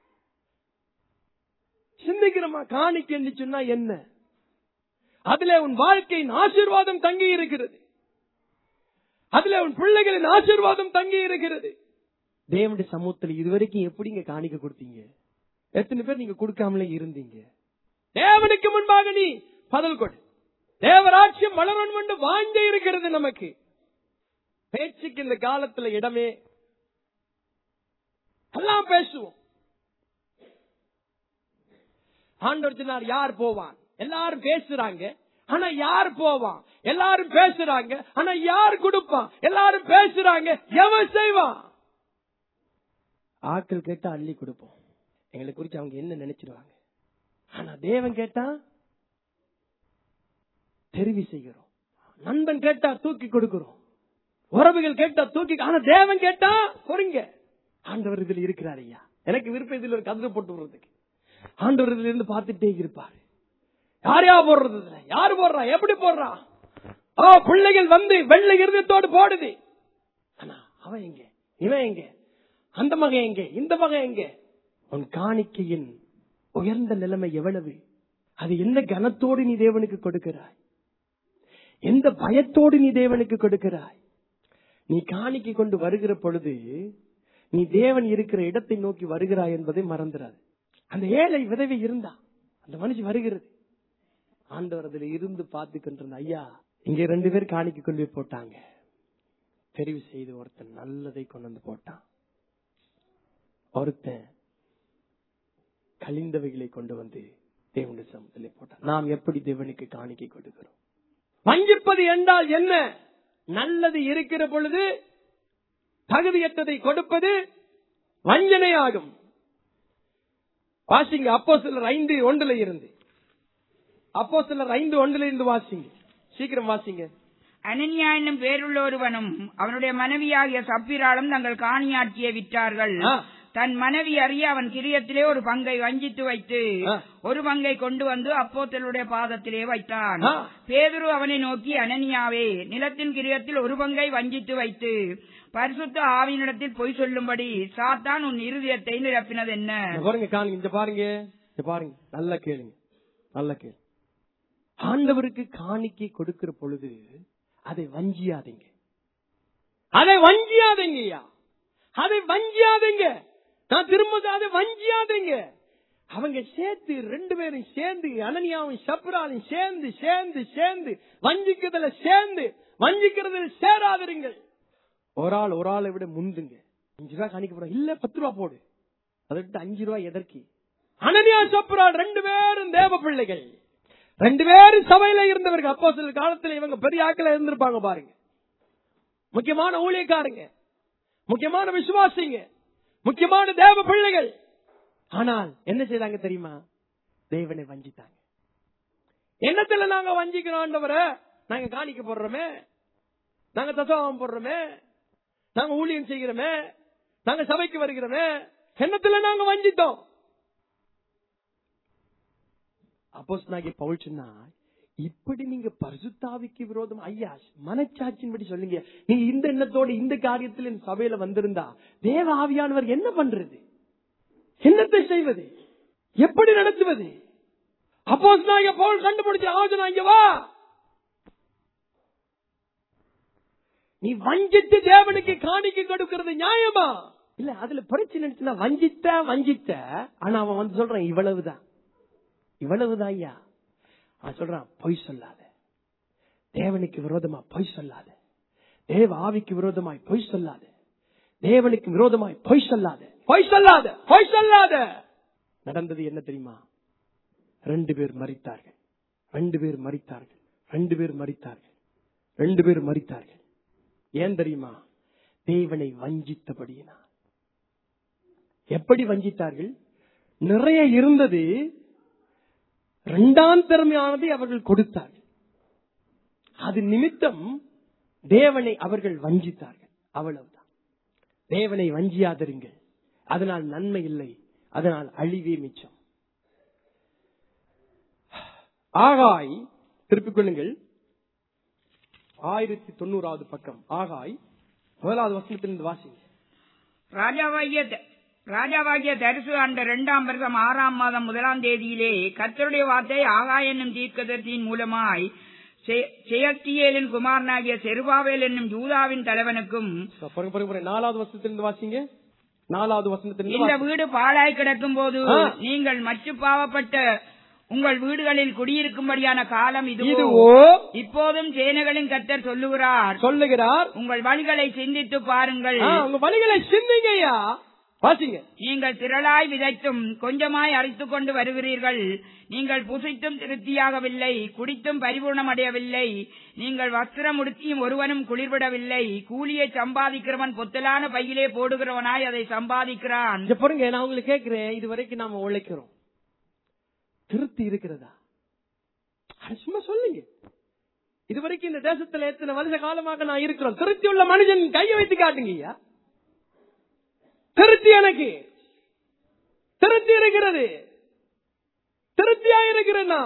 சிந்திக்கிறோமா? காணிக்கை சொன்னா என்ன? அதுல உன் வாழ்க்கையின் ஆசீர்வாதம் தங்கி இருக்கிறது. அதுல உன் பிள்ளைகளின் ஆசீர்வாதம் தங்கி இருக்கிறது. தேவனுடைய சமூகத்தில் இதுவரைக்கும் எப்படிங்க காணிக்க கொடுத்தீங்க? எத்தனை பேர் நீங்க கொடுக்காமலே இருந்தீங்க? தேவனுக்கு முன்பாக நீ பதில் கொடு. தேவராட்சியம் வளரணும் என்று வாஞ்சை இருக்கிறது நமக்கு. பேச்சுக்கு இந்த காலத்துல இடமே, எல்லாம் பேசுவோம். ஆண்டவர் சொன்னார், யார் போவான்? எல்லாரும் பேசுறாங்க, ஆனா யார் போவான்? எல்லாரும் பேசுறாங்க, ஆனா யார் கொடுப்பான்? எல்லாரும் பேசுறாங்க, எவன் செய்வான்? ஆட்கள் கேட்டா அள்ளி கொடுப்போம், எங்களை குறிச்சு அவங்க என்ன நினைச்சிருவாங்க. ஆனா தேவன் கேட்டா தெரிவி செய்கிறோம். நண்பன் கேட்டா தூக்கி கொடுக்கிறோம், உறவுகள் கேட்டா தூக்கி. ஆனா தேவன் கேட்டா பொறுங்க. ஆண்டவர் இதுல இருக்கிறார் ஐயா, எனக்கு விருப்பம் இதுல ஒரு கதிரை போட்டு விடுறதுக்கு. ஆண்டவர் இதுல இருந்து பார்த்துட்டே இருப்பாரு. யாரையா போடுறது, யாரு போடுறா, எப்படி போடுறா? பிள்ளைகள் வந்து வெள்ளை இருதயத்தோடு போடுது. ஆனா அவன் எங்க, இவன் எங்க, அந்த மகன் எங்க, இந்த மகன் எங்க? உன் காணிக்கையின் உயர்ந்த நிலைமை எவ்வளவு? அது எந்த கனத்தோடு நீ தேவனுக்கு கொடுக்கிறாய்? எந்த பயத்தோடு நீ தேவனுக்கு கொடுக்கிறாய்? நீ காணிக்கை கொண்டு வருகிற பொழுது நீ தேவன் இருக்கிற இடத்தை நோக்கி வருகிறாய் என்பதை மறந்துடாது. அந்த ஏழை விதவை இருந்தா, அந்த மனுஷன் வருகிறது. ஆண்டவர் அதுல இருந்து பார்த்து கொண்டிருந்த, ஐயா இங்க ரெண்டு பேர் காணிக்கை கொண்டு போய் போட்டாங்க, தெரிவு செய்து ஒருத்தன் நல்லதை கொண்டு வந்து போட்டான், ஒருத்தன் கழிந்தவைகளை கொண்டு வந்து தேவனுடைய சமூகத்திலே போட்டான். நாம் எப்படி தேவனுக்கு காணிக்கை கொடுக்கிறோம்? வஞ்சிப்பது என்றால் என்ன? நல்லது இருக்கிற பொழுது தகுதியற்றதை கொடுப்பது வஞ்சனை ஆகும். வாசிங்க அப்போஸ்தலர் ஐந்து ஒன்றுல இருந்து, அப்போஸ்தலர் ஐந்து ஒன்றுல இருந்து வாசிங்க, சீக்கிரம் வாசிங்க. அனனியா என்னும் பேருள்ள ஒருவனும் அவனுடைய மனைவியாகிய சப்பிராலும் தங்கள் காணியாட்சியை விற்றார்கள். தன் மனைவி அறிய அவன் கிரியத்திலே ஒரு பங்கை வஞ்சித்து வைத்து ஒரு பங்கை கொண்டு வந்து அப்போஸ்தலருடைய பாதத்திலே வைத்தான். பேதுரு அவனை நோக்கி, அனனியாவே, நிலத்தின் கிரியத்தில் ஒரு பங்கை வஞ்சித்து வைத்து பரிசுத்த ஆவியினிடத்தில் பொய் சொல்லும்படி சாத்தான் உன் இருதயத்தை நிரப்பினது என்ன? பாருங்க, பாருங்க, பாருங்க, நல்ல கேளுங்க, நல்ல கேளு. ஆண்டவருக்கு காணிக்கை கொடுக்கிற பொழுது அதை வஞ்சியாதீங்க, அதை வஞ்சியாதீங்கய்யா, அதை வஞ்சியாதீங்க. நான் திரும்ப அதை வஞ்சியாதீங்க. அவங்க சேர்த்து ரெண்டு பேரும் சேர்ந்து, அனனியாவும் சப்ராலும் சேர்ந்து சேர்ந்து சேர்ந்து வஞ்சிக்கிறதுல சேர்ந்து வஞ்சிக்கிறதுல சேராதிருங்கள். ஒரு ஆள் ஒரு ஆளை விட முந்துங்க. அஞ்சு ரூபாய் காணிக்க போற, இல்ல பத்து ரூபா போடு, அதை விட்டு அஞ்சு ரூபாய் எதற்கு? அனனியா சப்ரால் ரெண்டு பேரும் தேவ பிள்ளைகள், ரெண்டு பேரும் சபையில இருந்தவர்கள். அப்போ சில காலத்துல இவங்க பெரிய ஆட்கள இருந்திருப்பாங்க பாருங்க, முக்கியமான ஊழியக்காரங்க, முக்கியமான விசுவாசிங்க, முக்கியமான தேவ பிள்ளைகள். ஆனால் என்ன செய்தாங்க தெரியுமா? தேவனை வஞ்சித்தாங்க. என்னத்துல நாங்க வஞ்சிக்கிறோம் ஆண்டவரை? நாங்க காணிக்க போடுறோமே, நாங்க தசவாகம் போடுறோமே, நாங்க ஊழியம் செய்கிறோமே, நாங்க சபைக்கு வருகிறோமே, என்னத்துல நாங்க வஞ்சித்தோம்? அப்போஸ்தலனாகிய பவுல் சொன்னார், இப்படி நீங்க பரிசுத்தாவிக்கு விரோதம், ஐயா மனச்சாட்சியின்படி சொல்லுங்க, நீங்க இந்த எண்ணத்தோடு இந்த காரியத்தில் இந்த சபையில வந்திருந்தா தேவ ஆவியானவர் என்ன பண்றது? என்னத்தை செய்வது? எப்படி நடத்துவது? அப்போஸ்தலனாகிய பவுல் கண்டுபிடிச்ச ஆலோசனை, இங்க வா, நீ வஞ்சித்து தேவனுக்கு காணிக்கை கொடுக்கிறது நியாயமா? இல்ல அதுல பிரச்சனை வஞ்சித்த வஞ்சித்த ஆனா அவன் வந்து சொல்றான் இவ்வளவுதான், இவ்வளவுதான் ஐயா. அவன் சொல்றான், பொய் சொல்லாத, தேவனுக்கு விரோதமா பொய் சொல்லாத, தேவ ஆவிக்கு விரோதமாய் பொய் சொல்லாத, தேவனுக்கு விரோதமாய் பொய் சொல்லாத, பொய் சொல்லாத, பொய் சொல்லாத. நடந்தது என்ன தெரியுமா? ரெண்டு பேர் மரித்தார்கள், ரெண்டு பேர் மரித்தார்கள், ரெண்டு பேர் மரித்தார்கள், ரெண்டு பேர் மரித்தார்கள். ஏன் தெரியுமா? தேவனை வஞ்சித்தபடியினால். எப்படி வஞ்சித்தார்கள்? நிறைய இருந்தது, இரண்டாம் திறமையானதை அவர்கள் கொடுத்தார்கள். அது நிமித்தம் தேவனை அவர்கள் வஞ்சித்தார்கள். அவ்வளவுதான். தேவனை வஞ்சியாதிருங்கள், அதனால் நன்மை இல்லை, அதனால் அழிவே மிச்சம். ஆகாய், திருப்பிக் கொள்ளுங்கள், ஆயிரத்தி தொண்ணூறாவது பக்கம், ஆகாய் முதலாவது வசனத்திலிருந்து வாசிங்க. ராஜாவாகிய ராஜாவாகிய தரிசு ஆண்ட இரண்டாம் வருஷம் ஆறாம் மாதம் முதலாம் தேதியிலே கர்த்தருடைய வார்த்தை ஆகாய் என்னும் தீர்க்கதரிசியின் மூலமாய் செயற்கியலின் குமாரனாகிய செருபாவேல் என்னும் யூதாவின் தலைவனுக்கும் நாலாவது வருஷத்திலிருந்து வாசிங்க. நாலாவது வசனத்திலிருந்து இந்த வீடு பாழாய் கிடக்கும் போது நீங்கள் மற்ற பாவப்பட்ட உங்கள் வீடுகளில் குடியிருக்கும்படியான காலம் இதுவோ, இப்போதும் சேனைகளின் கர்த்தர் சொல்லுகிறார் சொல்லுகிறார் உங்கள் வழிகளை சிந்தித்து பாருங்கள். உங்க வழிகளை சிந்திங்கய்யா. வாசிங்க. நீங்கள் திரளாய் விதைத்தும் கொஞ்சமாய் அரைத்துக் கொண்டு வருகிறீர்கள். நீங்கள் புசித்தும் திருப்தியாகவில்லை, குடித்தும் பரிபூர்ணம் அடையவில்லை. நீங்கள் வஸ்திரம் உடுத்தியும் ஒருவனும் குளிர்விடவில்லை. கூலியை சம்பாதிக்கிறவன் பொத்தலான பையிலே போடுகிறவனாய் அதை சம்பாதிக்கிறான். பாருங்க, நான் உங்களுக்கு கேட்கிறேன், இதுவரைக்கும் நாம உழைக்கிறோம், திருப்தி இருக்கிறதா? சும்மா சொல்லுங்க. இதுவரைக்கும் இந்த தேசத்துல எத்தனை வருஷ காலமாக நான் இருக்கிறோம், திருப்தி உள்ள மனுஷன் கையை வைத்து காட்டுங்க. திருப்தி எனக்கு திருப்தி இருக்கிறது, திருப்தியா இருக்கிறேன்னா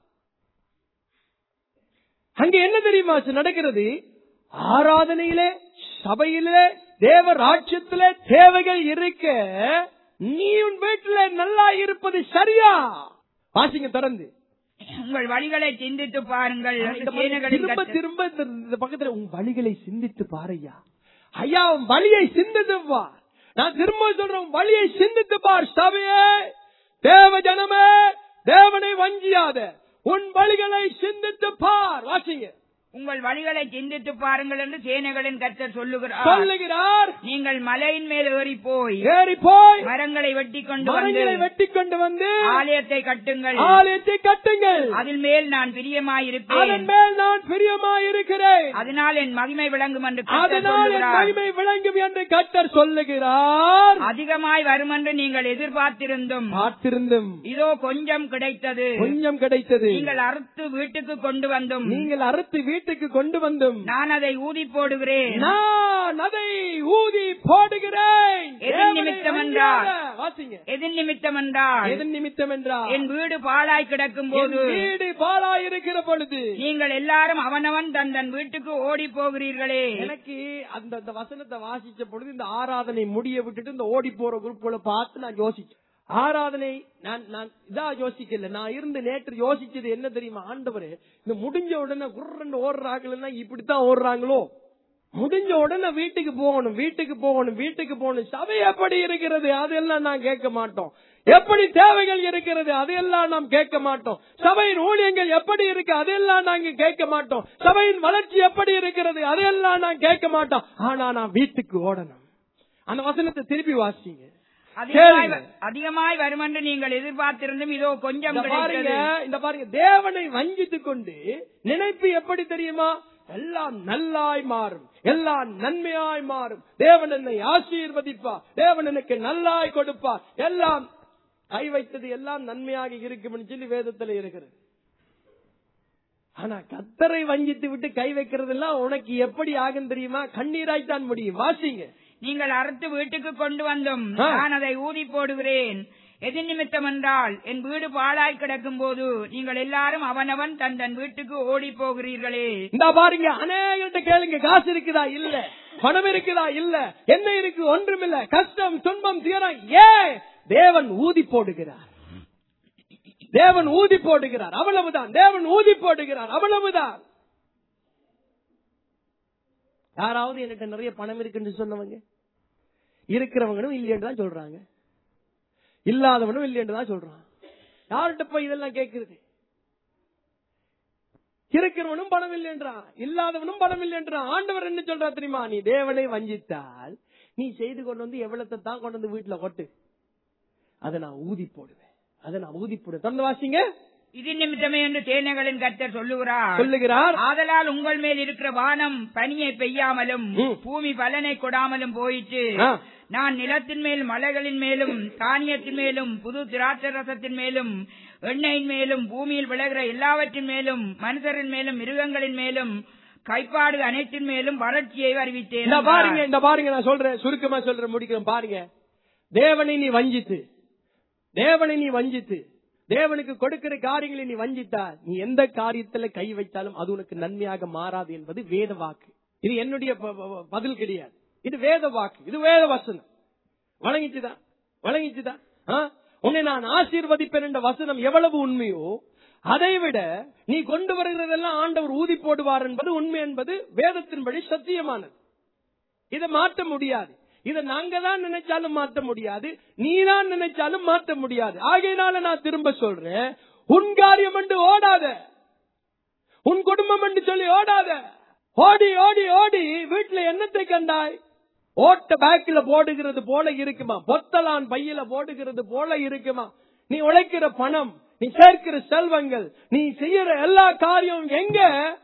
அங்க என்ன தெரியுமா நடக்கிறது? ஆராதனையிலே, சபையிலே, தேவ ராஜ்யத்திலே தேவைகள் இருக்க நீ உன் வீட்டில நல்லா இருப்பது சரியா? வாசிங்க தொடர்ந்து. உங்கள் வழிகளை சிந்தித்து பாருங்கள். திரும்ப திரும்ப இந்த பக்கத்துல உன் வழிகளை சிந்தித்து பாருயா. ஐயா, உன் வழியை சிந்தித்து பார். நான் திரும்ப சொல்றேன், வழியை சிந்தித்து பார். சபையே, தேவ ஜனமே, தேவனை வஞ்சியாத உன் வழிகளை சிந்தித்து பார். வாசிங்க. உங்கள் வழிகளை சிந்தித்து பாருங்கள் என்று சேனைகளின் கர்த்தர் சொல்லுகிறார் சொல்லுகிறார் நீங்கள் மலையின் மேல் ஏறி போய் ஏறி போய் மரங்களை வெட்டி கொண்டு மரங்களை வெட்டி கொண்டு வந்து ஆலயத்தை கட்டுங்கள் ஆலயத்தை கட்டுங்கள் அதில் மேல் நான் பிரியமாயிருப்பேன் அதன் மேல் நான் பிரியமாயிருக்கிறேன் அதனால் என் மகிமை விளங்கும் என்று அதனால் என் மகிமை விளங்கும் என்று கர்த்தர் சொல்லுகிறார். அதிகமாய் வரும் என்று நீங்கள் எதிர்பார்த்திருந்தும் பார்த்திருந்தும் இதோ கொஞ்சம் கிடைத்தது கொஞ்சம் கிடைத்தது. நீங்கள் அறுத்து வீட்டுக்கு கொண்டு வந்தும் நீங்கள் அறுத்து வீட்டுக்கு கொண்டு வந்தும் நான் அதை ஊதி போடுகிறேன் நான் அதை ஊதி போடுகிறேன். எதன் நிமித்தம் என்றால் வாசிங்க. எதன் நிமித்தம் என்றால் எதன் நிமித்தம் என்றால் என் வீடு பாழாய் கிடக்கும் போது வீடு பாழாய் இருக்கிற பொழுது நீங்கள் எல்லாரும் அவனவன் தன் தன் வீட்டுக்கு ஓடி போகிறீர்களே. எனக்கு அந்த அந்த வசனத்தை வாசிச்ச பொழுது இந்த ஆராதனை முடிய விட்டுட்டு இந்த ஓடி போற குரூப்களை பார்த்து நான் யோசிச்சேன். ஆராதனை நான் நான் இதா யோசிக்கல. நான் இருந்து நேற்று யோசிச்சது என்ன தெரியுமா? ஆண்டவரே, இந்த முடிஞ்ச உடனே குர்ரன்னு ஓடுறாங்கன்னா இப்படித்தான் ஓடுறாங்களோ? முடிஞ்ச உடனே வீட்டுக்கு போகணும், வீட்டுக்கு போகணும், வீட்டுக்கு போகணும். சபை எப்படி இருக்கிறது அதெல்லாம் நான் கேட்க மாட்டோம். எப்படி தேவைகள் இருக்கிறது அதையெல்லாம் நாம் கேட்க மாட்டோம். சபையின் ஊழியங்கள் எப்படி இருக்கு அதையெல்லாம் நாங்க கேட்க மாட்டோம். சபையின் வளர்ச்சி எப்படி இருக்கிறது அதையெல்லாம் நான் கேட்க மாட்டோம். ஆனா நான் வீட்டுக்கு ஓடணும். அந்த வசனத்தை திருப்பி வாசிங்க. அதிகமாய் வரும் என்று நீங்கள் எதிர்பார்த்திருந்தும் இதோ கொஞ்சம் பாருங்க. இந்த பாருங்க, தேவனை வஞ்சித்துக் கொண்டு நினைப்பு எப்படி தெரியுமா? எல்லாம் நல்லாய் மாறும், எல்லாம் நன்மையாய் மாறும், தேவன் என்னை ஆசீர்வதிப்பார், தேவன் எனக்கு நல்லாய் கொடுப்பார், எல்லாம் கை வைத்தது எல்லாம் நன்மையாக இருக்கும் சொல்லி வேதத்தில் இருக்கிறது. ஆனா கர்த்தரை வஞ்சித்து விட்டு கை வைக்கிறதெல்லாம் உனக்கு எப்படி ஆகும் தெரியுமா? கண்ணீராய்த்தான் முடியும். வாசிங்க. நீங்கள் அறுத்து வீட்டுக்கு கொண்டு வந்தும் நான் அதை ஊதி போடுகிறேன். எது நிமித்தம் என்றால் என் வீடு பாழாய் கிடக்கும் போது நீங்கள் எல்லாரும் அவனவன் தன் தன் வீட்டுக்கு ஓடி போகிறீர்களே. இந்த பாருங்க, அநேகர்கிட்ட கேளுங்க, காசு இருக்குதா? இல்ல. பணம் இருக்குதா? இல்ல. என்ன இருக்கு? ஒன்றுமில்ல. கஷ்டம், துன்பம், துயரம். ஏ தேவன் ஊதி போடுகிறார், தேவன் ஊதி போடுகிறார், அவ்வளவுதான். தேவன் ஊதி போடுகிறார், அவ்வளவுதான். யாராவது என்கிட்ட நிறைய பணம் இருக்குன்னு சொன்னவங்க இருக்கிறவங்களும் இல்லையென்று தான் சொல்றாங்க, இல்லாதவனும் இல்லையென்று தான் சொல்றான். யார்கிட்ட போய் இதெல்லாம் கேட்கிறது? இருக்கிறவனும் பணம் இல்லை என்றான், இல்லாதவனும் பணம் இல்லை என்றான். ஆண்டவர் என்ன சொல்றா தெரியுமா? நீ தேவனை வஞ்சித்தால் நீ செய்து கொண்டு வந்து எவ்வளத்தை தான் கொண்டு வந்து வீட்டுல கொட்டு, அதை நான் ஊதி போடுவேன், அதை நான் ஊதி போடுவேன். தொடர்ந்து வாசிங்க. இது நிமித்தமே என்று சேனைகளின் கர்த்தர் சொல்லுகிறார் சொல்லுகிறார் ஆதலால் உங்கள் மேல் இருக்கிற வானம் பனியை பெய்யாமலும் பூமி பலனை கொடாமலும் போயிட்டு நான் நிலத்தின் மேல், மலைகளின் மேலும், தானியத்தின் மேலும், புது திராட்சை ரசத்தின் மேலும், எண்ணெயின் மேலும், பூமியில் விளைகிற எல்லாவற்றின் மேலும், மனுஷரின் மேலும், மிருகங்களின் மேலும், கைப்பாடு அனைத்தின் மேலும் வறட்சியை அறிவித்தேன். இந்த பாருங்க, இந்த பாருங்க, நான் சொல்றேன், சுருக்கமா சொல்றேன், முடிக்கிறேன். பாருங்க, தேவனை நீ வஞ்சித்து, தேவனை நீ வஞ்சித்து, தேவனுக்கு கொடுக்கிற காரியங்களை நீ வஞ்சித்தா, நீ எந்த காரியத்துல கை வைத்தாலும் அது உனக்கு நன்மையாக மாறாது என்பது வேத வாக்கு. இது என்னுடைய பதில் கிடையாது, இது வேத வாக்கு, இது வேத வசனம். வழங்கிச்சுதான், வழங்கிச்சுதான். உன்னை நான் ஆசீர்வதிப்பேன் என்ற வசனம் எவ்வளவு உண்மையோ அதை விட நீ கொண்டு வருகிறதெல்லாம் ஆண்டவர் ஊதி போடுவார் என்பது உண்மை என்பது வேதத்தின்படி சத்தியமானது. இதை மாற்ற முடியாது. இதை நாங்க தான் நினைச்சாலும் மாற்ற முடியாது, நீ தான் நினைச்சாலும் மாற்ற முடியாது. ஆகையினால நான் திரும்ப சொல்றேன், உன் காரியம் என்று ஓடாத, உன் குடும்பம் என்று சொல்லி ஓடாத. ஓடி ஓடி ஓடி வீட்டுல என்னத்தை கண்டாய்? ஓட்ட பேக்கில போடுகிறது போல இருக்குமா? பொத்தலான் பையில போடுகிறது போல இருக்குமா? நீ உழைக்கிற பணம், நீ சேர்க்கிற செல்வங்கள், நீ செய்யற எல்லா காரியம் எங்க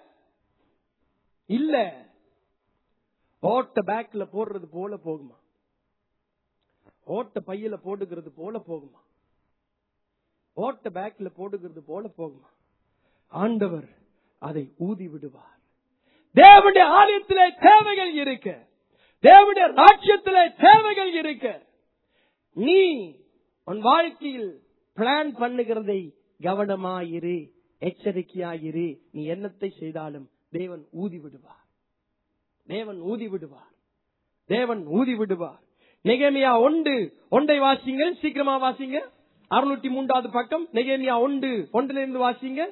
இல்ல? ஓட்ட பேக்ல போடுறது போல போகுமா? ஓட்ட பையில போடுகிறது போல போகுமா? ஓட்ட பேக்ல போடுகிறது போல போகுமா? ஆண்டவர் அதை ஊதி விடுவார். தேவனுடைய ஆலயத்திலே தேவைகள் இருக்க, தேவனுடைய ராஜ்யத்திலே தேவைகள் இருக்க, நீ உன் வாழ்க்கையில் பிளான் பண்ணுகிறதை கவனமாயிரு, எச்சரிக்கையாயிரு. நீ என்னத்தை செய்தாலும் தேவன் ஊதி விடுவார், தேவன் ஊதி விடுவார், தேவன் ஊதி விடுவார். நெகேமியா ஒன்று ஒன்றை வாசிங்க, சீக்கிரமா வாசிங்க. அறுநூற்றி மூன்றாவது பக்கம் நெகேமியா ஒன்று ஒன்றிலிருந்து இருந்து வாசிங்க.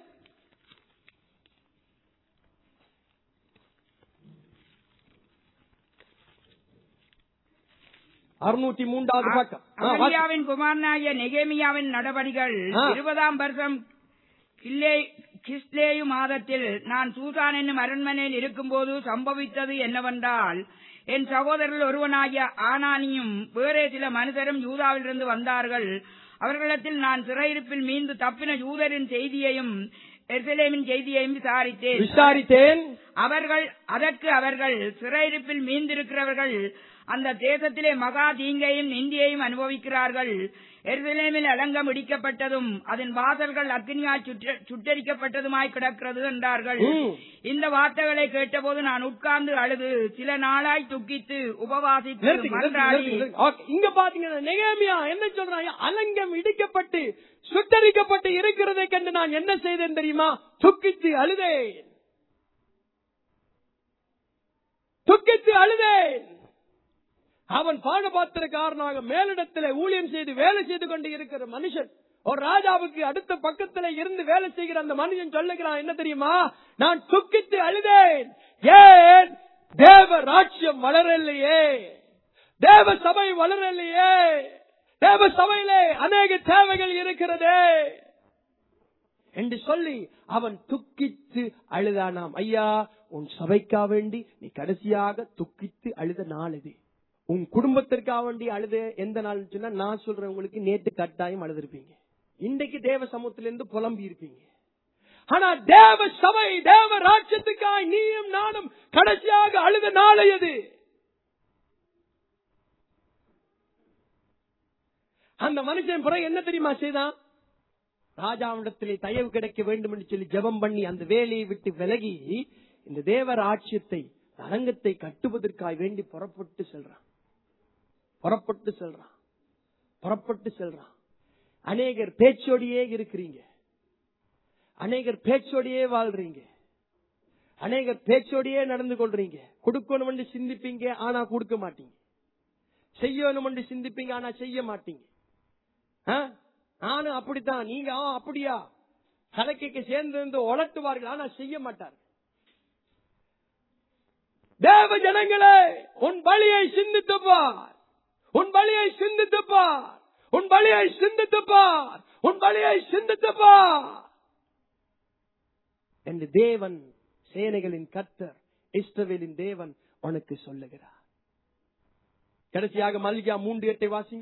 அறுநூற்றி மூன்றாவது பக்கம். அகலியாவின் குமாரனாகிய நெகேமியாவின் நடபடிகள் இருபதாம் வருஷம் கிஸ்லேயு மாதத்தில் நான் சூசான் என்னும் அரண்மனையில் இருக்கும்போது சம்பவித்தது என்னவென்றால், என் சகோதரர்கள் ஒருவனாகிய ஆனானியும் வேறே சில மனுஷரும் யூதாவிலிருந்து வந்தார்கள். அவர்களிடத்தில் நான் சிறையிருப்பில் மீண்டு தப்பின யூதரின் செய்தியையும் எருசலேமின் செய்தியையும் விசாரித்தேன் விசாரித்தேன் அவர்கள் அதற்கு அவர்கள் சிறையிருப்பில் மீந்திருக்கிறவர்கள் அந்த தேசத்திலே மகா தீங்கையும் நிந்தியையும் அனுபவிக்கிறார்கள். எருசலேமில் அலங்கம் இடிக்கப்பட்டதும் அதன் வாசல்கள் அக்னியால் சுட்டரிக்கப்பட்டதுமாய் கிடக்கிறது என்றார்கள். இந்த வார்த்தைகளை கேட்டபோது நான் உட்கார்ந்து அழுது சில நாளாய் துக்கித்து உபவாசித்து மன்றாடி. இங்க பாத்தீங்கன்னா நெகேமியா என்ன சொல்றாங்க? அலங்கம் இடிக்கப்பட்டு சுட்டரிக்கப்பட்டு இருக்கிறதை கண்டு நான் என்ன செய்தேன் தெரியுமா? துக்கித்து அழுதேன், துக்கித்து அழுதேன். அவன் பானபாத்திரக்காரனாக மேலிடத்தில் ஊழியம் செய்து வேலை செய்து கொண்டு இருக்கிற மனுஷன், ஒரு ராஜாவுக்கு அடுத்த பக்கத்தில் இருந்து வேலை செய்கிற அந்த மனுஷன் சொல்லுகிறான் என்ன தெரியுமா? நான் துக்கித்து அழுதேன். ஏன்? தேவ ராஜ்யம் வளரலையே, தேவ சபை வளரலையே, தேவ சபையிலே அநேக தேவைகள் இருக்கிறதே என்று சொல்லி அவன் துக்கித்து அழுதானாம். ஐயா, உன் சபைக்கா வேண்டி நீ கடைசியாக துக்கித்து அழுத நாள் இது. உன் குடும்பத்திற்காக வேண்டி அழுத எந்த நாள் சொன்னா, நான் சொல்றேன் உங்களுக்கு, நேற்று கட்டாயம் அழுதிருப்பீங்க, இன்றைக்கு தேவ சமூகத்திலிருந்து புலம்பி இருப்பீங்க. ஆனா தேவ சபை தேவ ராஜ்யத்துக்காக நீயும் நானும் கடைசியாக அழுத நாள் அது. அந்த மனுஷன் பிறகு என்ன தெரியுமா செய்தான்? ராஜாவிடத்திலே தயவு கிடைக்க வேண்டும் என்று சொல்லி ஜெபம் பண்ணி அந்த வேலையை விட்டு விலகி இந்த தேவ ராஜ்யத்தை அரங்கத்தை கட்டுவதற்காக வேண்டி புறப்பட்டு செல்றான், புறப்பட்டு செல்றான், புறப்பட்டு செல்றான். அநேகர் பேச்சோடியே இருக்கிறீங்க, அநேகர் பேச்சோடியே வாழ்றீங்க, அநேகர் பேச்சோடியே நடந்து கொள்றீங்க. கொடுக்கணும் என்று சிந்திப்பீங்க, ஆனா கொடுக்க மாட்டீங்க. செய்யணும் என்று சிந்திப்பீங்க, ஆனா செய்ய மாட்டீங்க. நானும் அப்படித்தான், நீங்க அப்படியா கலக்கைக்கு சேர்ந்து உலட்டுவார்கள், ஆனா செய்ய மாட்டார்கள். தேவ ஜனங்களே, உன் பலியை சிந்தித்துப்பார், உன் பலியை சிந்தித்துப்பார், உன் பலியை சிந்தித்துப்பார், உன் பலியை சிந்தித்துப்பார் என்று தேவன், சேனைகளின் கர்த்தர், இஸ்ரவேலின் தேவன் உனக்கு சொல்லுகிறார். கடைசியாக மல்கியா மூன்று எட்டை வாசிங்க,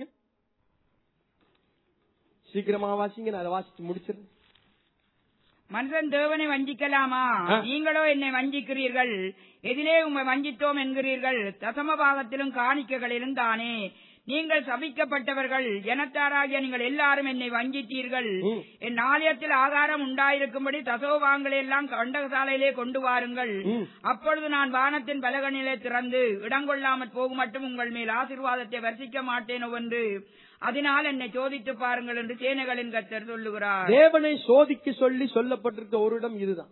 சீக்கிரமா வாசிங்க, நான் அதை வாசிச்சு முடிச்சிருந்தேன். மனுஷன் தேவனை வஞ்சிக்கலாமா? நீங்களோ என்னை வஞ்சிக்கிறீர்கள். எதிலே உண்மை வஞ்சித்தோம் என்கிறீர்கள்? தசம பாகத்திலும் காணிக்கைகளிலும் தானே. நீங்கள் சபிக்கப்பட்டவர்கள், ஜனத்தாராகிய நீங்கள் எல்லாரும் என்னை வஞ்சித்தீர்கள். என் ஆலயத்தில் ஆகாரம் உண்டாயிருக்கும்படி தசோபாகங்களை எல்லாம் கண்டகசாலையிலே கொண்டு வாருங்கள். அப்பொழுது நான் வானத்தின் பலகனிலே திறந்து இடங்கொள்ளாமற் போகும் மட்டும் உங்கள் மேல் ஆசீர்வாதத்தை வர்ஷிக்க மாட்டேனோ என்று அதனால் என்னை சோதித்து பாருங்கள் என்று சேனைகளின் கர்த்தர் சொல்லுகிறார். தேவனை சோதிக்க சொல்லி சொல்லப்பட்டிருக்க ஒரு இடம் இதுதான்.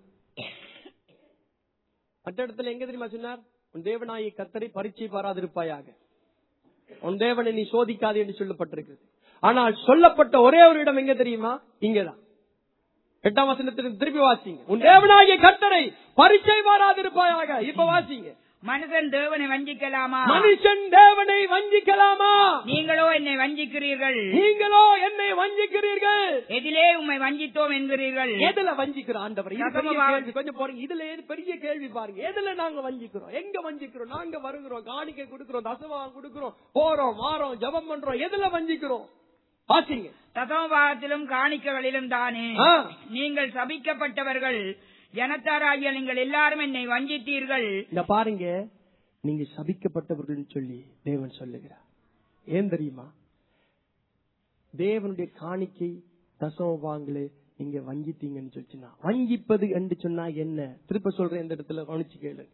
மற்ற இடத்துல எங்க தெரியுமா சொன்னார்? உன் தேவனாகிய கர்த்தரை பரீட்சை பாராதிருப்பாயாக, உன் தேவனை நீ சோதிக்காது என்று சொல்லப்பட்டிருக்கிறது. ஆனால் சொல்லப்பட்ட ஒரே ஒரு இடம் எங்க தெரியுமா? இங்கதான். எட்டாம் வசனத்திற்கு திருப்பி வாசிங்க. உன் தேவனாகிய கர்த்தரை பரீட்சை பாராதிருப்பாயாக. இப்ப வாசிங்க. மனுஷன் தேவனை வஞ்சிக்கலாமா? மனுஷன் தேவனை வஞ்சிக்கலாமா? நீங்களோ என்னை வஞ்சிக்கிறீர்கள். நீங்களோ என்னை வஞ்சிக்கிறீர்கள். எதிலே உம்மை வஞ்சித்தோம் என்கிறீர்கள். எதுல வஞ்சிக்கிறோம் ஆண்டவர்? இது பெரிய கேள்வி. கொஞ்சம் போறீங்க. இதுல பெரிய கேள்வி பாருங்க. எதுல நாங்க வஞ்சிக்கிறோம்? எங்க வஞ்சிக்கிறோம்? நாங்க வருகிறோம், காணிக்கை கொடுக்கிறோம், தசமபாகம் கொடுக்கிறோம், போறோம் வாரோம், ஜெபம் பண்றோம். எதுல வஞ்சிக்கிறோம்? வாசிங்க. தசமபாகத்திலும் காணிக்கைகளிலும் தானே. நீங்கள் சபிக்கப்பட்டவர்கள், ஜனத்தாராகிய நீங்கள் எல்லாரும் என்னை வஞ்சித்தீர்கள். இந்த பாருங்க, நீங்க சபிக்கப்பட்டவர்கள் சொல்லி தேவன் சொல்லுகிறார். ஏன் தெரியுமா? தேவனுடைய காணிக்கை தசமபாகங்களை நீங்க வஞ்சித்தீங்கன்னு சொல்லிச்சுன்னா, வஞ்சிப்பது என்று சொன்னா என்ன? திருப்ப சொல்றேன், இந்த இடத்துல கவனிச்சு கேளு.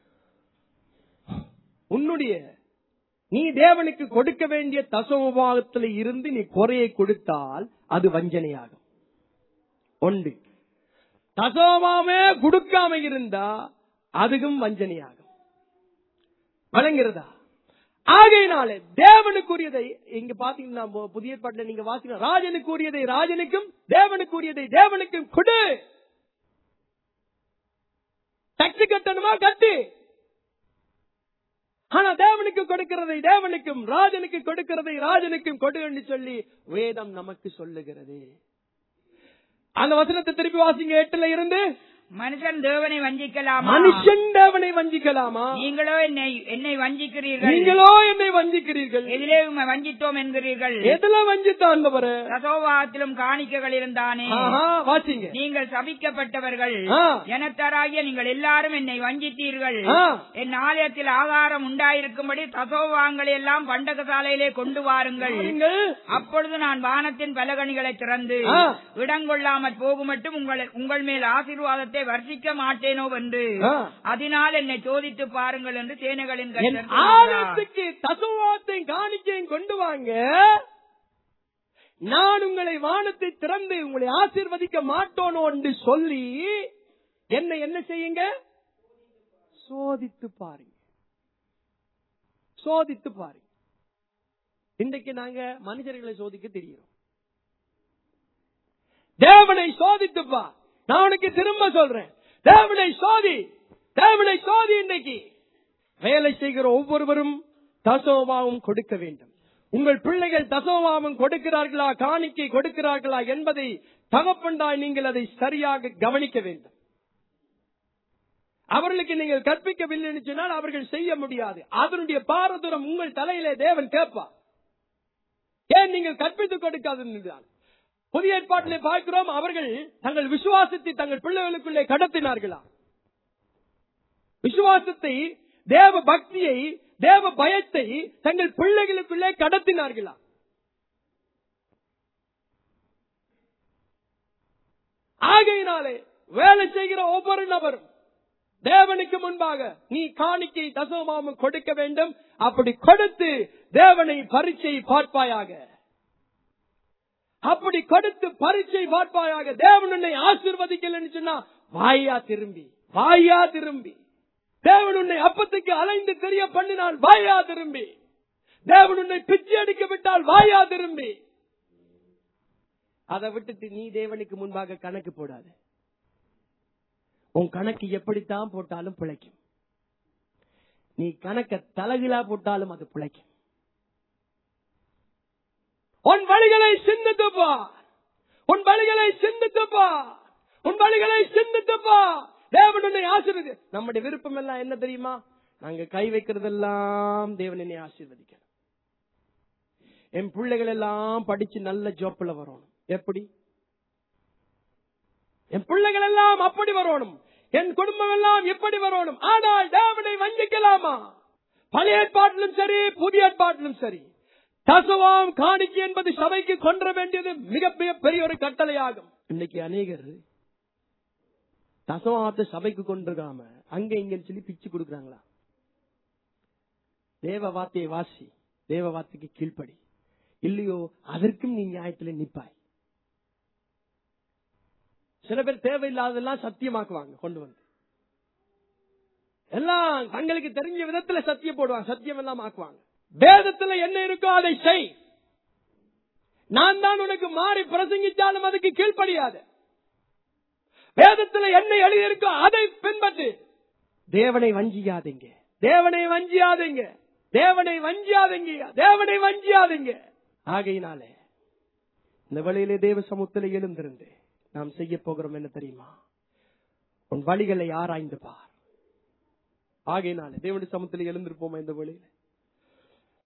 உன்னுடைய நீ தேவனுக்கு கொடுக்க வேண்டிய தசமபாகத்தில் இருந்து நீ குறையை கொடுத்தால் அது வஞ்சனையாகும். ஒன்று. தசமபாகமே கொடுக்காம இருந்தா அதுவும் வஞ்சனையாகும். வழங்குறதா? ஆகையினாலே தேவனுக்குரியதை இங்க பாத்தீங்கன்னா புதிய ஏற்பாட்டில் நீங்க வாசிங்க, ராஜனுக்குரியதை ராஜனுக்கும் தேவனுக்குரியதை தேவனுக்கும் கொடு. டக்ஸ் கட்டணுமா கட்டு. ஆனா தேவனுக்கு கொடுக்கிறதை தேவனுக்கும் ராஜனுக்கு கொடுக்கிறதை ராஜனுக்கும் கொடு என்று சொல்லி வேதம் நமக்கு சொல்லுகிறது. அந்த வசனத்தை திருப்பி வாசிங்க. எட்டுல இருந்து, மனுஷன் தேவனை வஞ்சிக்கலாமா? மனுஷன் தேவனை வஞ்சிக்கலாமா? நீங்களோ என்னை என்னை வஞ்சிக்கிறீர்கள். நீங்களோ என்னை வஞ்சிக்கிறீர்கள். எதிலே உம்மை வஞ்சித்தோம் என்கிறீர்கள். எதுல வஞ்சித்தான்? தசமபாகத்திலும் காணிக்கைகளிலும் தானே. வாசிங்க. நீங்கள் சபிக்கப்பட்டவர்கள், ஜனத்தாராகிய நீங்கள் எல்லாரும் என்னை வஞ்சித்தீர்கள். என் ஆலயத்தில் ஆகாரம் உண்டாயிருக்கும்படி தசமபாகங்களை எல்லாம் பண்டகசாலையிலே கொண்டு வாருங்கள். அப்பொழுது நான் வானத்தின் பலகணிகளை திறந்து இடங்கொள்ளாமற் போகும் மட்டும் உங்கள் உங்கள் மேல் ஆசீர்வாதத்தை வர்ஷிக்க மாட்டேனோ என்று அதனால் என்னை சோதித்து பாருங்கள் என்று சேனைகளின் ஆலயத்துக்கு தசமபாகத்தை காணிக்கையும் கொண்டு வாங்க, நான் உங்களை வானத்தை திறந்து உங்களை ஆசீர்வதிக்க மாட்டோனோ என்று சொல்லி என்ன என்ன செய்யுங்க? சோதித்து பாருங்க. சோதித்து பாருங்க. இன்றைக்கு நாங்க மனுஷர்களை சோதிக்க தெரியும். தேவனை சோதித்துப்பா. நான் உனக்கு திரும்ப சொல்றேன், தேவனை சோதி, தேவனை சோதி. இன்றைக்கு வேலை செய்கிற ஒவ்வொருவரும் தசமபாகம் கொடுக்க வேண்டும். உங்கள் பிள்ளைகள் தசமபாகம் கொடுக்கிறார்களா, காணிக்கை கொடுக்கிறார்களா என்பதை தகப்பண்டாய் நீங்கள் அதை சரியாக கவனிக்க வேண்டும். அவர்களுக்கு நீங்கள் கற்பிக்கவில்லை என்று சொன்னால் அவர்கள் செய்ய முடியாது. அதனுடைய பாரதூரம் உங்கள் தலையிலே தேவன் கேட்பார். ஏன் நீங்கள் கற்பித்துக் கொடுக்காது? புதிய ஏற்பாட்டிலே பார்க்கிறோம், அவர்கள் தங்கள் விசுவாசத்தை தங்கள் பிள்ளைகளுக்குள்ளே கடத்தினார்களா? விசுவாசத்தை, தேவ பக்தியை, தேவ பயத்தை தங்கள் பிள்ளைகளுக்குள்ளே கடத்தினார்களா? ஆகையினாலே வேலை செய்கிற ஒவ்வொரு நபரும் தேவனுக்கு முன்பாக நீ காணிக்கை தசமபாகம் கொடுக்க வேண்டும். அப்படி கொடுத்து தேவனை பரீட்சை பார்ப்பாயாக. அப்படி கொடுத்து பரீட்சை பார்ப்பாயாக. தேவன் உன்னை ஆசீர்வதிக்கலன்னு சொன்னா வாயா திரும்பி, வாயா திரும்பி. தேவன் உன்னை அப்பத்துக்கு அலைந்து தெரிய பண்ணினால் வாயா திரும்பி. தேவன் உன்னை பிச்சை அடிக்க விட்டால் வாயா திரும்பி. அதை விட்டுட்டு நீ தேவனுக்கு முன்பாக கணக்கு போடாது. உன் கணக்கு எப்படித்தான் போட்டாலும் பிழைக்கும். நீ கணக்க தலகிலா போட்டாலும் அது பிழைக்கும். உன் வழிகளை சிந்தித்துப்பா, உன் வழிகளை சிந்தித்துப்பா, உன் வழிகளை சிந்தித்துப்பா. தேவன் உன்னை ஆசீர்வதி. நம்முடைய விருப்பம் எல்லாம் என்ன தெரியுமா? நாங்க கை வைக்கிறதெல்லாம் தேவன் என்னை ஆசீர்வதிக்கணும். என் பிள்ளைகள் எல்லாம் படிச்சு நல்ல ஜாப்ல வரணும். எப்படி? என் பிள்ளைகள் எல்லாம் அப்படி வரணும். என் குடும்பம் எல்லாம் எப்படி வரணும். ஆனால் தேவனை வஞ்சிக்கலாமா? பழைய ஏற்பாட்டிலும் சரி, புதிய ஏற்பாட்டிலும் சரி, தசமபாகம் காணிக்கை என்பது சபைக்கு கொண்டு வேண்டியது மிக பெரிய ஒரு கட்டளையாகும். இன்னைக்கு அநேகர் தசமபாகத்தை சபைக்கு கொண்டிருக்காம அங்க இங்க சொல்லி பிச்சு கொடுக்கறாங்களா? தேவ வார்த்தையை வாசி, தேவ வார்த்தைக்கு கீழ்ப்படி. இல்லையோ அதற்கும் நீ நியாயத்திலே நிப்பாய். சில பேர் தேவையில்லாதெல்லாம் சத்தியமாக்குவாங்க. கொண்டு வந்து எல்லாம் தங்களுக்கு தெரிஞ்ச விதத்துல சத்தியம் போடுவாங்க, சத்தியம் எல்லாம் ஆக்குவாங்க. வேதத்துல என்ன இருக்கோ அதை செய். நான் தான் உனக்கு மாறி பிரசங்கிச்சாலும் அதுக்கு கீழ்ப்படியாது. வேதத்துல என்ன எழுதியிருக்கோ அதை பின்பற்று. தேவனை வஞ்சியாதீங்க, தேவனை வஞ்சியாதீங்க, தேவனை வஞ்சியாதீங்க, தேவனை வஞ்சியாதீங்க. ஆகையினாலே இந்த வழியிலே தேவ சமூகத்தில் எழுந்திருந்து நாம் செய்ய போகிறோம் என்ன தெரியுமா? உன் வழிகளை ஆராய்ந்து பார். ஆகையினாலே தேவனுடைய சமூகத்தில் எழுந்திருப்போமா இந்த வழியில?